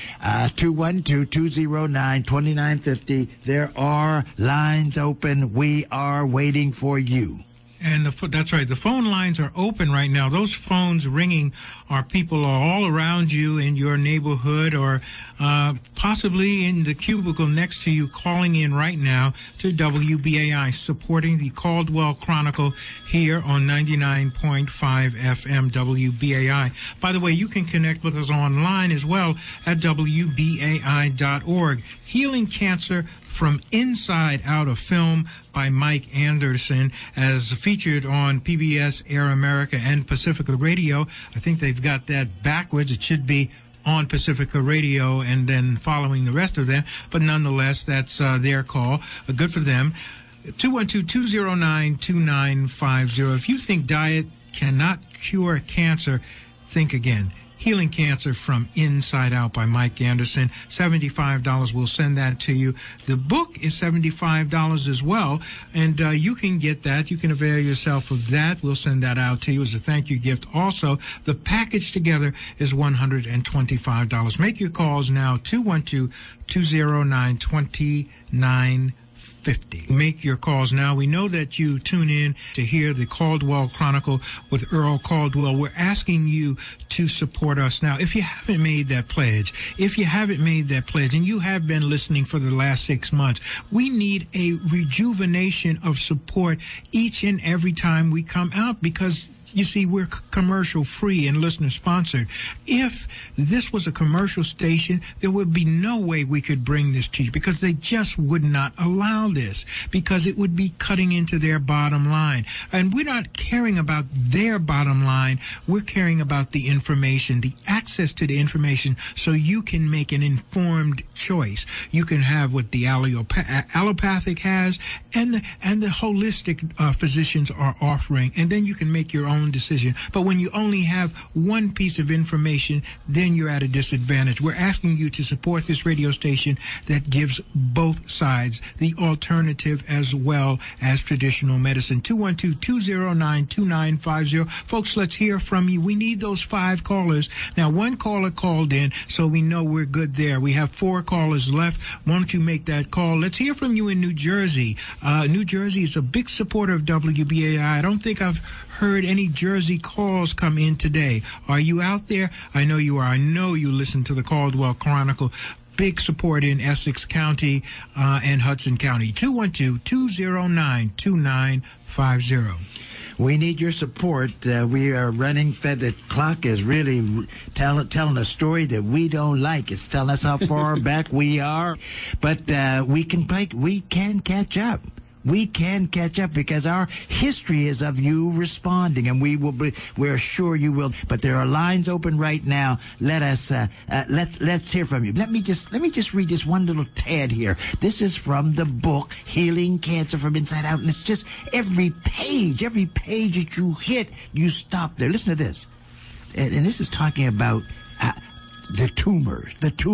212-209-2950. There are lines open. We are waiting for you. And that's right. The phone lines are open right now. Those phones ringing are people all around you in your neighborhood or possibly in the cubicle next to you calling in right now to WBAI, supporting the Caldwell Chronicle here on 99.5 FM WBAI. By the way, you can connect with us online as well at WBAI.org. Healing Cancer from Inside Out, a film by Mike Anderson, as featured on PBS, Air America, and Pacifica Radio. I think they've got that backwards. It should be on Pacifica Radio and then following the rest of them. But nonetheless, that's their call. Good for them. 212-209-2950. If you think diet cannot cure cancer, think again. Healing Cancer from Inside Out by Mike Anderson. $75. We'll send that to you. The book is $75 as well, and you can get that. You can avail yourself of that. We'll send that out to you as a thank you gift. Also, the package together is $125. Make your calls now, 212-209-2950. Make your calls now. We know that you tune in to hear the Caldwell Chronicle with Earl Caldwell. We're asking you to support us now. If you haven't made that pledge, and you have been listening for the last 6 months, we need a rejuvenation of support each and every time we come out, because you see, we're commercial free and listener sponsored. If this was a commercial station, there would be no way we could bring this to you, because they just would not allow this, because it would be cutting into their bottom line. And we're not caring about their bottom line. We're caring about the information, the access to the information, so you can make an informed choice. You can have what the allopathic has and the holistic physicians are offering, and then you can make your own decision. But when you only have one piece of information, then you're at a disadvantage. We're asking you to support this radio station that gives both sides, the alternative as well as traditional medicine. 212-209-2950. Folks, let's hear from you. We need those 5 callers. Now, 1 caller called in, so we know we're good there. We have 4 callers left. Why don't you make that call? Let's hear from you in New Jersey. New Jersey is a big supporter of WBAI. I don't think I've heard any Jersey calls come in today. Are you out there? I know you are. I know you listen to the Caldwell Chronicle. Big support in Essex County and Hudson County. 212-209-2950. We need your support. We are running. The clock is really telling a story that we don't like. It's telling us how far back we are, but we can catch up. We can catch up because our history is of you responding, and we're sure you will. But there are lines open right now. Let's hear from you. Let me just read this one little tad here. This is from the book Healing Cancer from Inside Out, and it's just every page that you hit, you stop there. Listen to this, and this is talking about the tumor.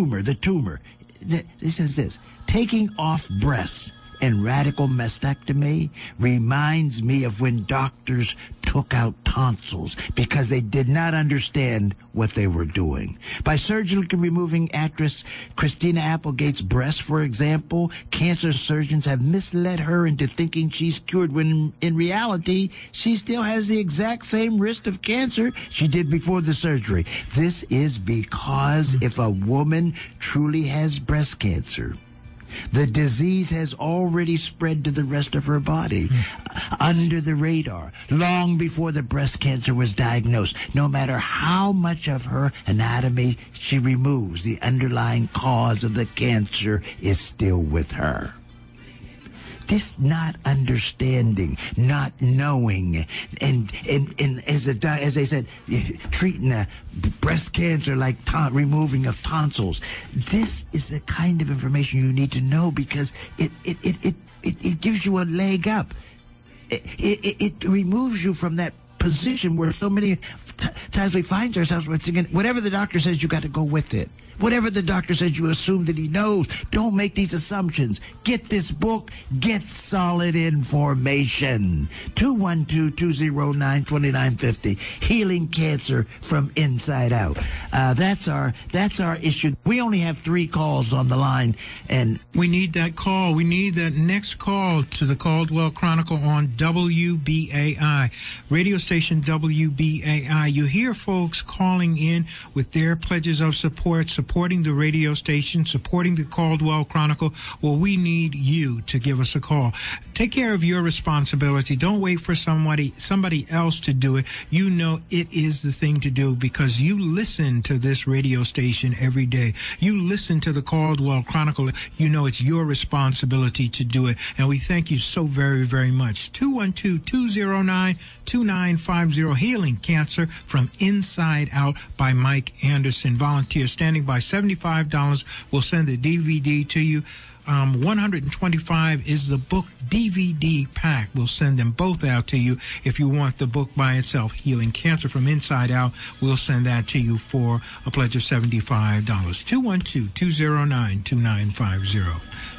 This says this: taking off breasts and radical mastectomy reminds me of when doctors took out tonsils because they did not understand what they were doing. By surgically removing actress Christina Applegate's breast, for example, cancer surgeons have misled her into thinking she's cured when in reality she still has the exact same risk of cancer she did before the surgery. This is because if a woman truly has breast cancer, the disease has already spread to the rest of her body, under the radar, long before the breast cancer was diagnosed. No matter how much of her anatomy she removes, the underlying cause of the cancer is still with her. This not understanding, not knowing, and as they said, treating breast cancer like removing of tonsils. This is the kind of information you need to know because it gives you a leg up. It removes you from that position where so many times we find ourselves thinking, whatever the doctor says, you got to go with it. Whatever the doctor says, you assume that he knows. Don't make these assumptions. Get this book. Get solid information. 212-209-2950. Healing Cancer from Inside Out. That's our issue. We only have 3 calls on the line, and we need that call. We need that next call to the Caldwell Chronicle on WBAI, radio station WBAI. You hear folks calling in with their pledges of support, supporting the radio station, supporting the Caldwell Chronicle. Well, we need you to give us a call. Take care of your responsibility. Don't wait for somebody else to do it. You know it is the thing to do because you listen to this radio station every day. You listen to the Caldwell Chronicle. You know it's your responsibility to do it. And we thank you so very, very much. 212-209-2950. Healing Cancer from Inside Out by Mike Anderson. Volunteer standing by. $75. We'll send the DVD to you. $125 is the book DVD pack. We'll send them both out to you. If you want the book by itself, Healing Cancer from Inside Out, we'll send that to you for a pledge of $75. 212-209-2950.